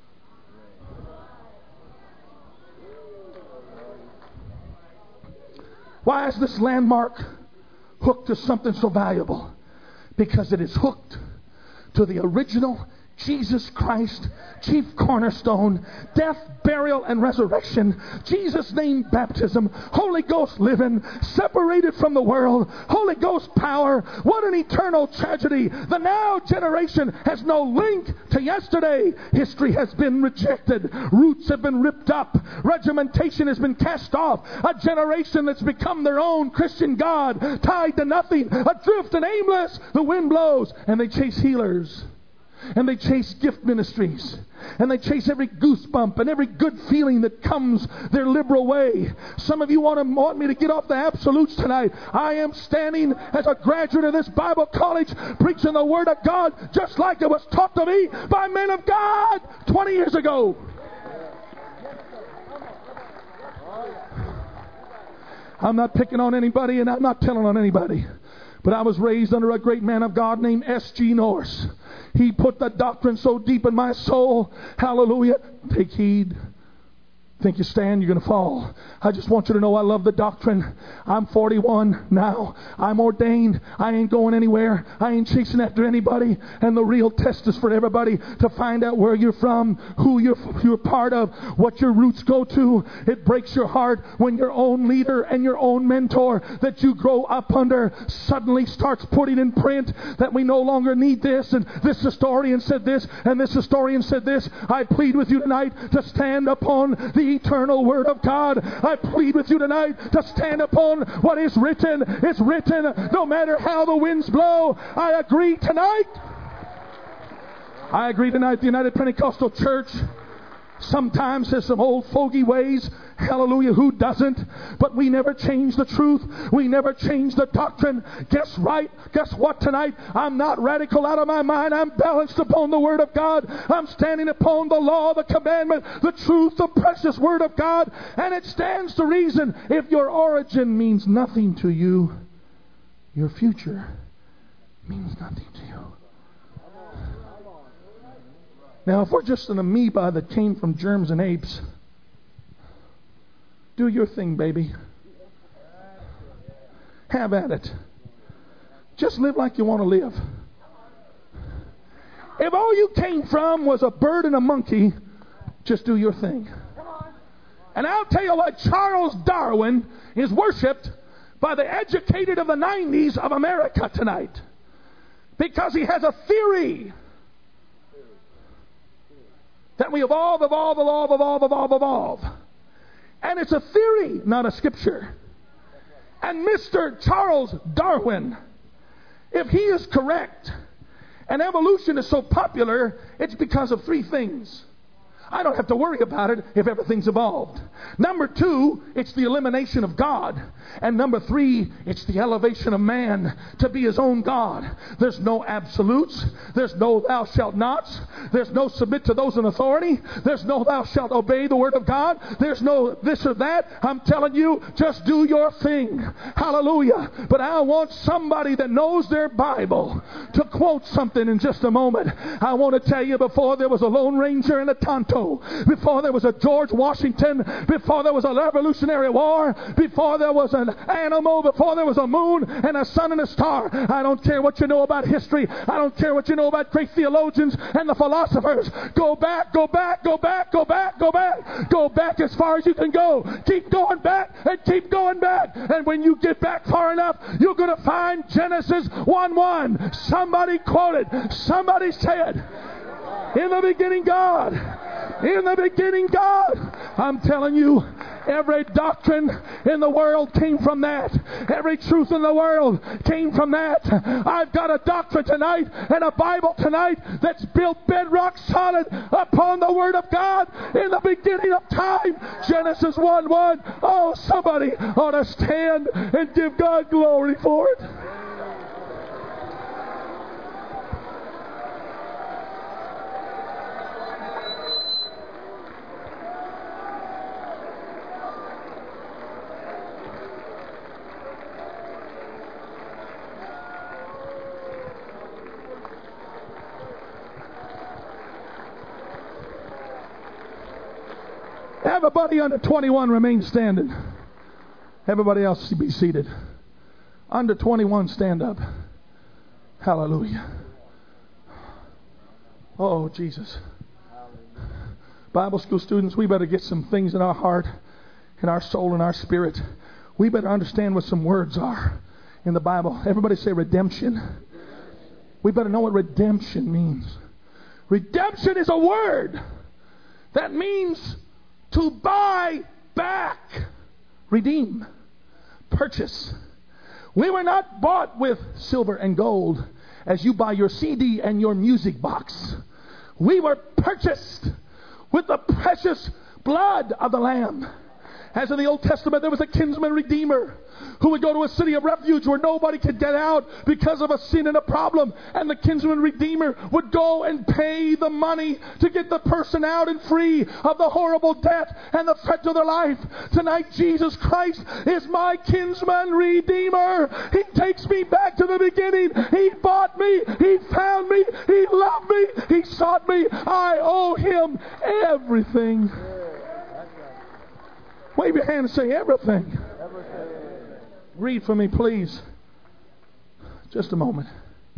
Why is this landmark hooked to something so valuable? Because it is hooked to the original Jesus Christ, chief cornerstone, death, burial, and resurrection, Jesus' name baptism, Holy Ghost living, separated from the world, Holy Ghost power. What an eternal tragedy. The now generation has no link to yesterday. History has been rejected. Roots have been ripped up. Regimentation has been cast off. A generation that's become their own Christian God, tied to nothing, adrift and aimless. The wind blows and they chase healers. and they chase gift ministries, and they chase every goosebump and every good feeling that comes their liberal way. Some of you want, to, want me to get off the absolutes tonight. I am standing as a graduate of this Bible college preaching the Word of God just like it was taught to me by men of God twenty years ago. I'm not picking on anybody, and I'm not telling on anybody. But I was raised under a great man of God named S G Norris. He put the doctrine so deep in my soul. Hallelujah. Take heed. Think you stand, you're going to fall. I just want you to know I love the doctrine. I'm forty-one now. I'm ordained. I ain't going anywhere. I ain't chasing after anybody. And the real test is for everybody to find out where you're from, who you're, you're part of, what your roots go to. It breaks your heart when your own leader and your own mentor that you grow up under suddenly starts putting in print that we no longer need this, and this historian said this, and this historian said this. I plead with you tonight to stand upon the eternal Word of God. I plead with you tonight to stand upon what is written. It's written no matter how the winds blow. I agree tonight. I agree tonight the United Pentecostal Church sometimes has some old fogey ways. Hallelujah, who doesn't? But we never change the truth. We never change the doctrine. Guess right? Guess what tonight? I'm not radical out of my mind. I'm balanced upon the Word of God. I'm standing upon the law, the commandment, the truth, the precious Word of God. And it stands to reason. If your origin means nothing to you, your future means nothing to you. Now, if we're just an amoeba that came from germs and apes, do your thing, baby. Have at it. Just live like you want to live. If all you came from was a bird and a monkey, just do your thing. And I'll tell you what, Charles Darwin is worshipped by the educated of the nineties of America tonight. Because he has a theory that we evolve, evolve, evolve, evolve, evolve, evolve. And it's a theory, not a scripture. And Mister Charles Darwin, if he is correct, and evolution is so popular, it's because of three things. I don't have to worry about it if everything's evolved. Number two, it's the elimination of God. And number three, it's the elevation of man to be his own God. There's no absolutes. There's no thou shalt nots. There's no submit to those in authority. There's no thou shalt obey the Word of God. There's no this or that. I'm telling you, just do your thing. Hallelujah. But I want somebody that knows their Bible to quote something in just a moment. I want to tell you, before there was a Lone Ranger and a Tonto, before there was a George Washington, before there was a Revolutionary War, before there was an animal, before there was a moon and a sun and a star. I don't care what you know about history. I don't care what you know about great theologians and the philosophers. Go back, go back, go back, go back, go back. Go back as far as you can go. Keep going back and keep going back. And when you get back far enough, you're going to find Genesis one one. Somebody quoted, somebody said, in the beginning God. In the beginning God. I'm telling you, every doctrine in the world came from that. Every truth in the world came from that. I've got a doctrine tonight and a Bible tonight that's built bedrock solid upon the Word of God in the beginning of time. Genesis one one. Oh, somebody ought to stand and give God glory for it. Everybody under twenty-one remain standing. Everybody else be seated. Under twenty-one, stand up. Hallelujah. Oh, Jesus. Bible school students, we better get some things in our heart, in our soul, in our spirit. We better understand what some words are in the Bible. Everybody say redemption. We better know what redemption means. Redemption is a word that means to buy back, redeem, purchase. We were not bought with silver and gold, as you buy your C D and your music box. We were purchased with the precious blood of the Lamb. As in the Old Testament, there was a kinsman redeemer who would go to a city of refuge where nobody could get out because of a sin and a problem. And the kinsman redeemer would go and pay the money to get the person out and free of the horrible death and the threat to their life. Tonight, Jesus Christ is my kinsman redeemer. He takes me back to the beginning. He bought me. He found me. He loved me. He sought me. I owe Him everything. Wave your hand and say everything. everything. Read for me, please. Just a moment.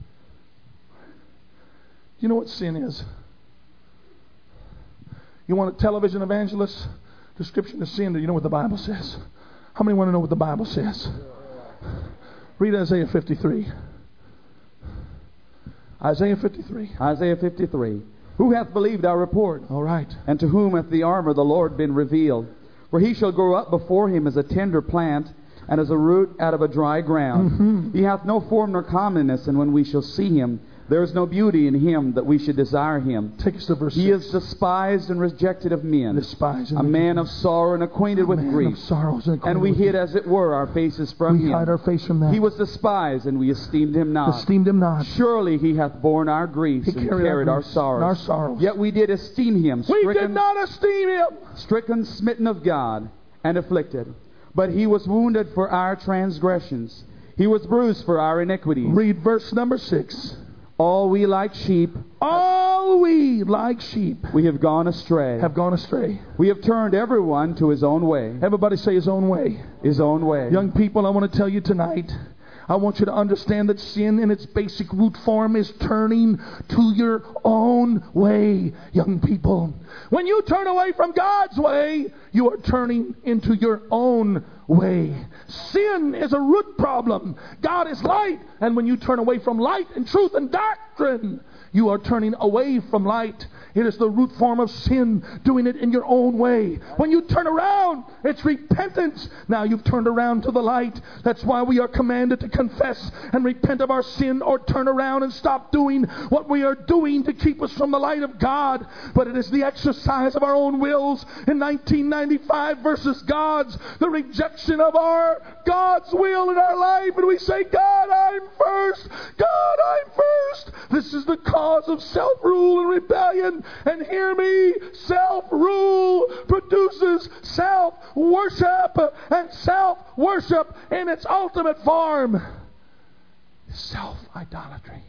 You know what sin is? You want a television evangelist's description of sin? Do you know what the Bible says? How many want to know what the Bible says? Read Isaiah fifty-three. Isaiah fifty-three. Isaiah fifty-three. Who hath believed our report? All right. And to whom hath the arm of the Lord been revealed? For he shall grow up before him as a tender plant, and as a root out of a dry ground. Mm-hmm. He hath no form nor comeliness, and when we shall see him, there is no beauty in him that we should desire him. Take us to verse He six. is despised and rejected of men, despised and a man of sorrow and acquainted with grief. Of sorrows and, and we hid, as it were, our faces from we him. hide our face from that. He was despised, and we esteemed him not. Esteemed him not. Surely he hath borne our griefs he and carried, carried our, our, sorrows. our sorrows. Yet we did esteem him. Stricken, we did not esteem him. Stricken, smitten of God, and afflicted. But he was wounded for our transgressions. He was bruised for our iniquities. Read verse number six. All we like sheep. All we like sheep. We have gone astray. Have gone astray. We have turned everyone to his own way. Everybody say his own way. His own way. Young people, I want to tell you tonight, I want you to understand that sin in its basic root form is turning to your own way, young people. When you turn away from God's way, you are turning into your own way. Sin is a root problem. God is light, and when you turn away from light and truth and doctrine, you are turning away from light. It is the root form of sin, doing it in your own way. When you turn around, it's repentance. Now you've turned around to the light. That's why we are commanded to confess and repent of our sin, or turn around and stop doing what we are doing to keep us from the light of God. But it is the exercise of our own wills in nineteen ninety-five versus God's, the rejection of our God's will in our life. And we say, God, I'm first. God, I'm first. This is the cause of self-rule and rebellion. And hear me, self-rule produces self-worship, and self-worship in its ultimate form is self-idolatry.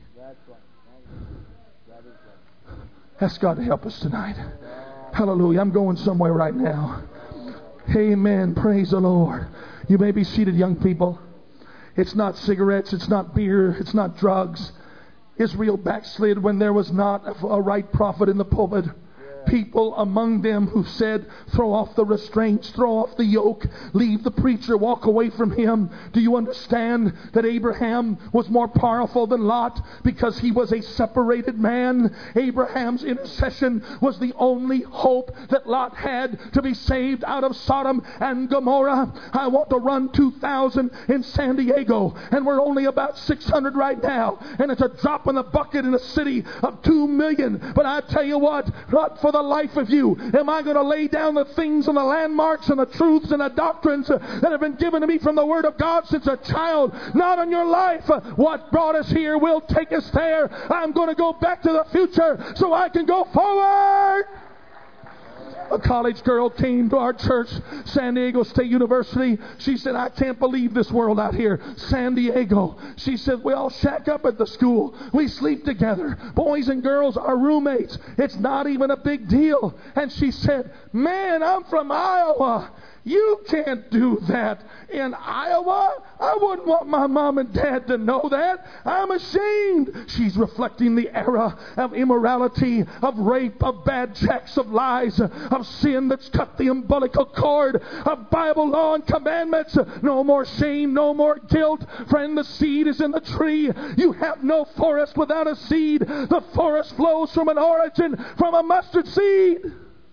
Ask God to help us tonight. Hallelujah. I'm going somewhere right now. Amen. Praise the Lord. You may be seated, young people. It's not cigarettes. It's not beer. It's not drugs. Israel backslid when there was not a right prophet in the pulpit. People among them who said, throw off the restraints, throw off the yoke, leave the preacher, walk away from him. Do you understand that Abraham was more powerful than Lot because he was a separated man? Abraham's intercession was the only hope that Lot had to be saved out of Sodom and Gomorrah. I want to run two thousand in San Diego, and we're only about six hundred right now, and it's a drop in the bucket in a city of two million. But I tell you what, not for the life of you am I going to lay down the things and the landmarks and the truths and the doctrines that have been given to me from the Word of God since a child. Not on your life. What brought us here will take us there. I'm going to go back to the future so I can go forward. A college girl came to our church, San Diego State University. She said, I can't believe this world out here. San Diego. She said, we all shack up at the school. We sleep together. Boys and girls are roommates. It's not even a big deal. And she said, man, I'm from Iowa. You can't do that in Iowa. I wouldn't want my mom and dad to know that. I'm ashamed. She's reflecting the era of immorality, of rape, of bad checks, of lies, of sin that's cut the umbilical cord, of Bible law and commandments. No more shame, no more guilt. Friend, the seed is in the tree. You have no forest without a seed. The forest flows from an origin, from a mustard seed.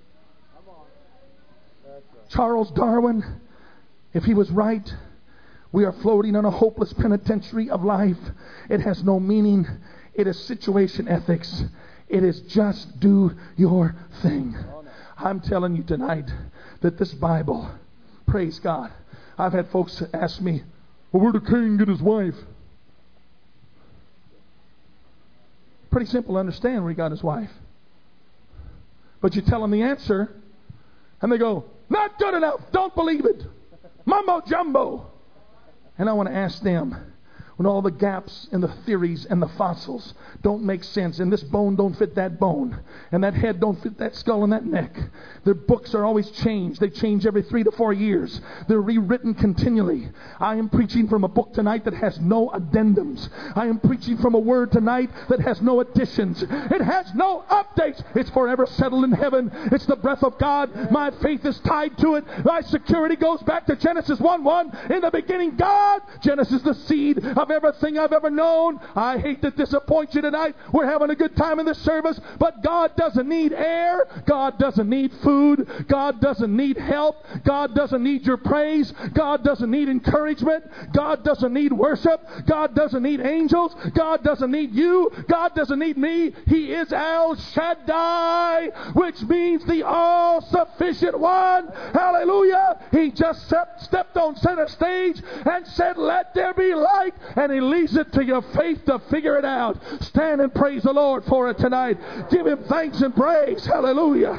Charles Darwin, if he was right We are floating on a hopeless penitentiary of life. It has no meaning. It is situation ethics. It is just do your thing. I'm telling you tonight that this Bible, praise God. I've had folks ask me, well, where did Cain get his wife? Pretty simple to understand where he got his wife. But you tell them the answer, and they go, not good enough. Don't believe it. Mumbo jumbo. And I want to ask them, when all the gaps in the theories and the fossils don't make sense, and this bone don't fit that bone, and that head don't fit that skull and that neck. Their books are always changed. They change every three to four years. They're rewritten continually. I am preaching from a book tonight that has no addendums. I am preaching from a word tonight that has no additions. It has no updates. It's forever settled in heaven. It's the breath of God. My faith is tied to it. My security goes back to Genesis one one. In the beginning, God. Genesis, the seed of everything I've ever known. I hate to disappoint you tonight. We're having a good time in this service, but God doesn't need air. God doesn't need food. God doesn't need help. God doesn't need your praise. God doesn't need encouragement. God doesn't need worship. God doesn't need angels. God doesn't need you. God doesn't need me. He is El Shaddai, which means the all-sufficient one. Hallelujah. He just stepped on center stage and said, let there be light. And he leaves it to your faith to figure it out. Stand and praise the Lord for it tonight. Give him thanks and praise. Hallelujah.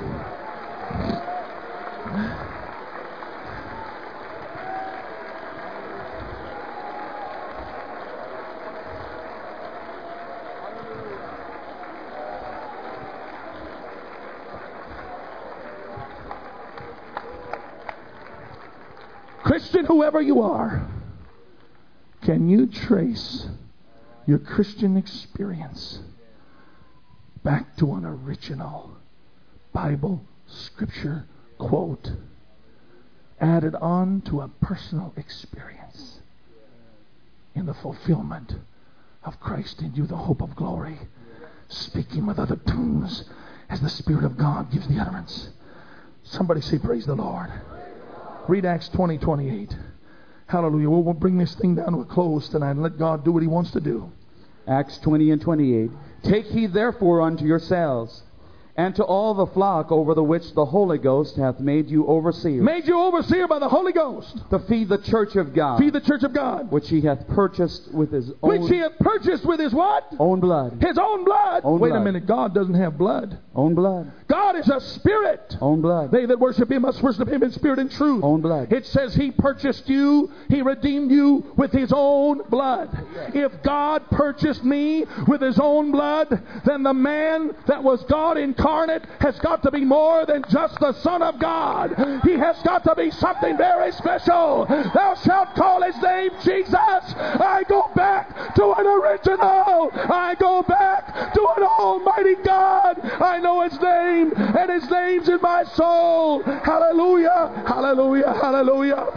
Christian, whoever you are, can you trace your Christian experience back to an original Bible scripture quote added on to a personal experience in the fulfillment of Christ in you, the hope of glory, speaking with other tongues as the Spirit of God gives the utterance? Somebody say, praise the Lord. Read Acts twenty twenty-eight. Hallelujah. We'll, we'll bring this thing down to a close tonight and let God do what he wants to do. Acts twenty and twenty-eight. Take heed therefore unto yourselves, and to all the flock over the which the Holy Ghost hath made you overseers. Made you overseer by the Holy Ghost. To feed the church of God. Feed the church of God. Which he hath purchased with his own... Which he hath purchased with his what? Own blood. His own blood. Own Wait blood. a minute. God doesn't have blood. Own blood. God is a spirit. Own blood. They that worship him must worship him in spirit and truth. Own blood. It says he purchased you. He redeemed you with his own blood. If God purchased me with his own blood, then the man that was God incarnate has got to be more than just the Son of God. He has got to be something very special. Thou shalt call his name Jesus. I go back to an original. I go back to an almighty God. I know his name, and his name's in my soul. Hallelujah, hallelujah, hallelujah.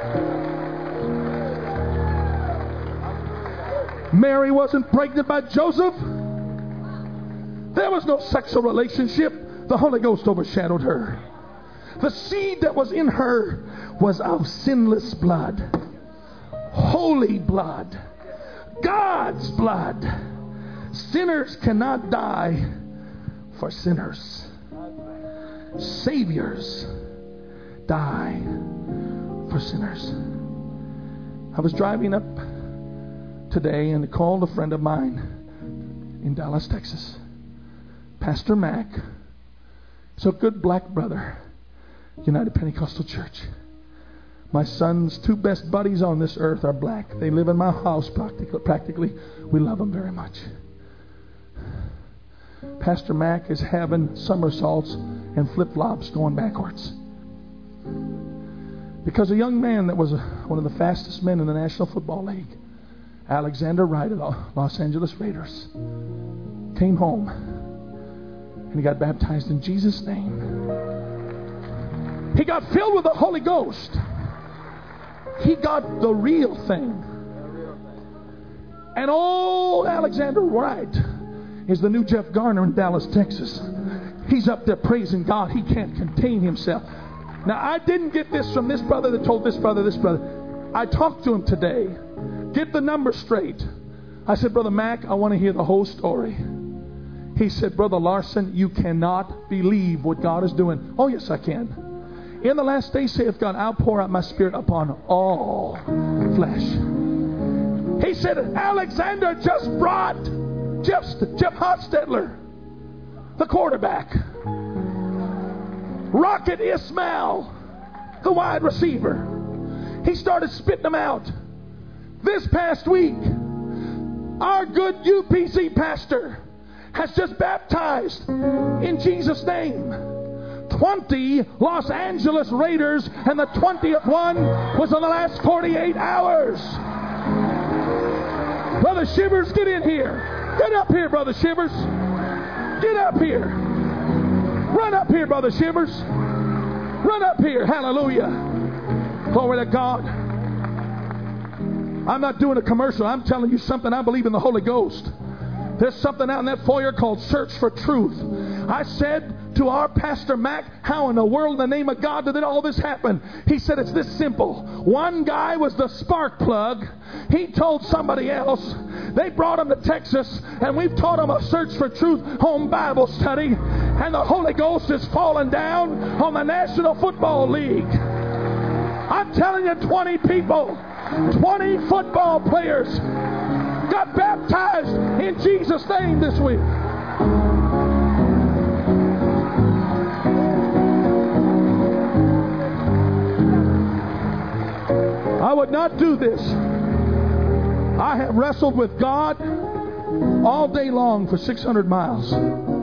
Mary wasn't pregnant by Joseph. There was no sexual relationship. The Holy Ghost overshadowed her. The seed that was in her was of sinless blood, holy blood, God's blood. Sinners cannot die for sinners. Saviors die for sinners. I was driving up today and called a friend of mine in Dallas, Texas, Pastor Mack. So good black brother, United Pentecostal Church. My son's two best buddies on this earth are black. They live in my house practically. practically. We love them very much. Pastor Mack is having somersaults and flip-flops going backwards. Because a young man that was a, one of the fastest men in the National Football League, Alexander Wright of the Los Angeles Raiders, came home and he got baptized in Jesus' name. He got filled with the Holy Ghost. He got the real thing. And old Alexander Wright is the new Jeff Garner in Dallas, Texas. He's up there praising God. He can't contain himself. Now, I didn't get this from this brother that told this brother, this brother. I talked to him today. Get the number straight. I said, Brother Mac, I want to hear the whole story. He said, Brother Larson, you cannot believe what God is doing. Oh, yes, I can. In the last days, saith God, I'll pour out my Spirit upon all flesh. He said, Alexander just brought Jeff, Jeff Hostetler, the quarterback. Rocket Ismail, the wide receiver. He started spitting them out. This past week, our good U P C pastor has just baptized in Jesus' name twenty Los Angeles Raiders, and the twentieth one was in the last forty-eight hours. Brother Shivers, get in here. Get up here, Brother Shivers. Get up here. Run up here, Brother Shivers. Run up here. Hallelujah. Glory to God. I'm not doing a commercial. I'm telling you something. I believe in the Holy Ghost. There's something out in that foyer called Search for Truth. I said to our Pastor Mac, how in the world, in the name of God, did all this happen? He said, it's this simple. One guy was the spark plug. He told somebody else. They brought him to Texas, and we've taught him a Search for Truth home Bible study. And the Holy Ghost is falling down on the National Football League. I'm telling you, twenty people, twenty football players got baptized in Jesus' name this week. I would not do this. I have wrestled with God all day long for six hundred miles.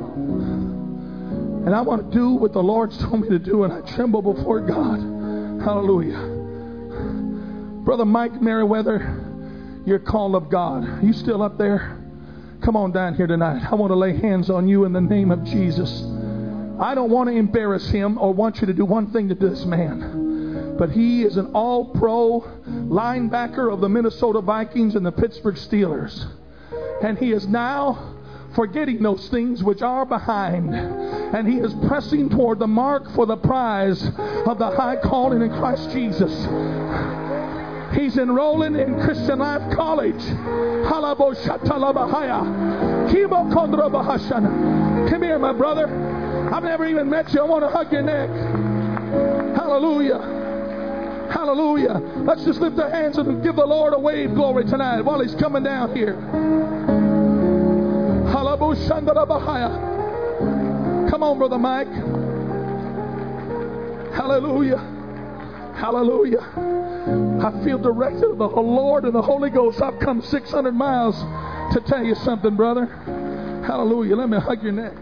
And I want to do what the Lord's told me to do, and I tremble before God. Hallelujah. Brother Mike Merriweather, you're called of God. Are you still up there? Come on down here tonight. I want to lay hands on you in the name of Jesus. I don't want to embarrass him or want you to do one thing to this man. But he is an all-pro linebacker of the Minnesota Vikings and the Pittsburgh Steelers. And he is now forgetting those things which are behind. And he is pressing toward the mark for the prize of the high calling in Christ Jesus. He's enrolling in Christian Life College. Come here, my brother. I've never even met you. I want to hug your neck. Hallelujah. Hallelujah. Let's just lift our hands and give the Lord a wave glory tonight while he's coming down here. Come on, Brother Mike. Hallelujah. Hallelujah. I feel directed of the Lord and the Holy Ghost. I've come six hundred miles to tell you something, brother. Hallelujah. Let me hug your neck.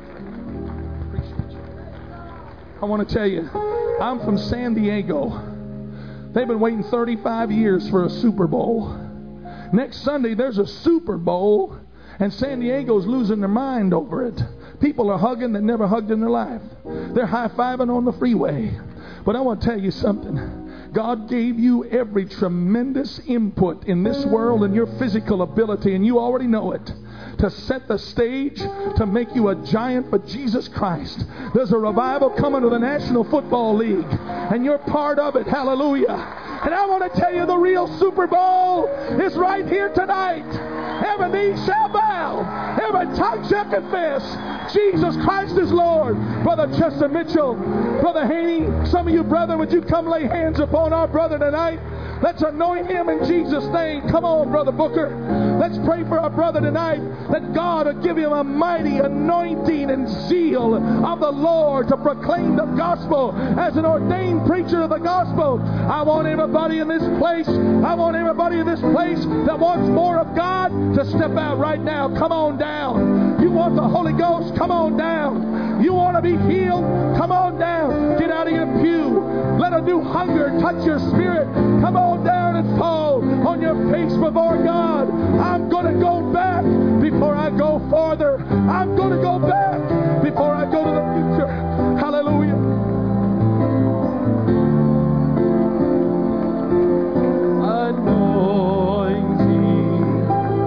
I want to tell you, I'm from San Diego. They've been waiting thirty-five years for a Super Bowl. Next Sunday, there's a Super Bowl, and San Diego's losing their mind over it. People are hugging that never hugged in their life. They're high-fiving on the freeway. But I want to tell you something. God gave you every tremendous input in this world and your physical ability, and you already know it, to set the stage to make you a giant for Jesus Christ. There's a revival coming to the National Football League, and you're part of it. Hallelujah. And I want to tell you, the real Super Bowl is right here tonight. Every knee shall bow, every tongue shall confess Jesus Christ is Lord. Brother Chester Mitchell, Brother Haney, some of you brethren, would you come lay hands upon our brother tonight? Let's anoint him in Jesus' name. Come on, Brother Booker. Let's pray for our brother tonight, that God will give him a mighty anointing and zeal of the Lord to proclaim the gospel as an ordained preacher of the gospel. I want everybody in this place, I want everybody in this place that wants more of God to step out right now. Come on down. You want the Holy Ghost? Come on down. You want to be healed? Come on down. Get out of your pew. Let a new hunger touch your spirit. Come on down and fall on your face before God. I'm going to go back before I go farther. I'm going to go back before I go to the future. Hallelujah. Anointing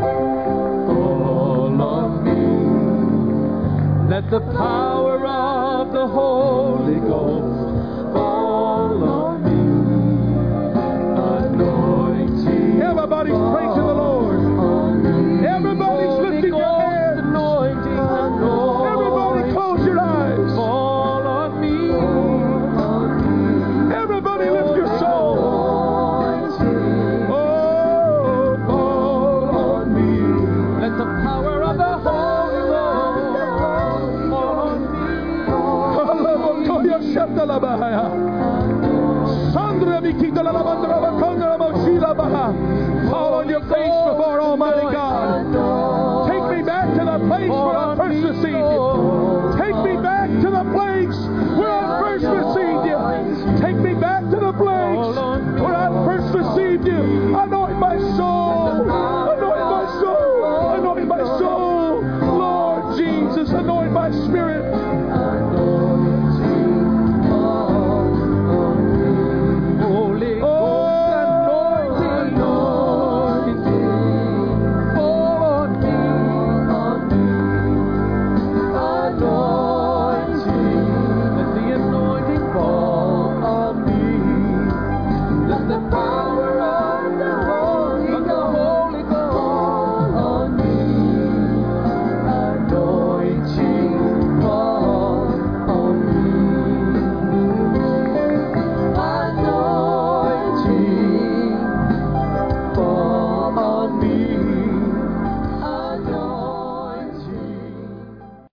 fall on me. Let the power of the Holy Ghost fall on me. Anointing Fall on your face before Almighty God. Take me back to the place where I first received you. Take me back to the place where I first received you. Take me back to the place where I first received you. Anoint my soul. Anoint my soul. Anoint my soul. Lord Jesus, anoint my spirit. On me.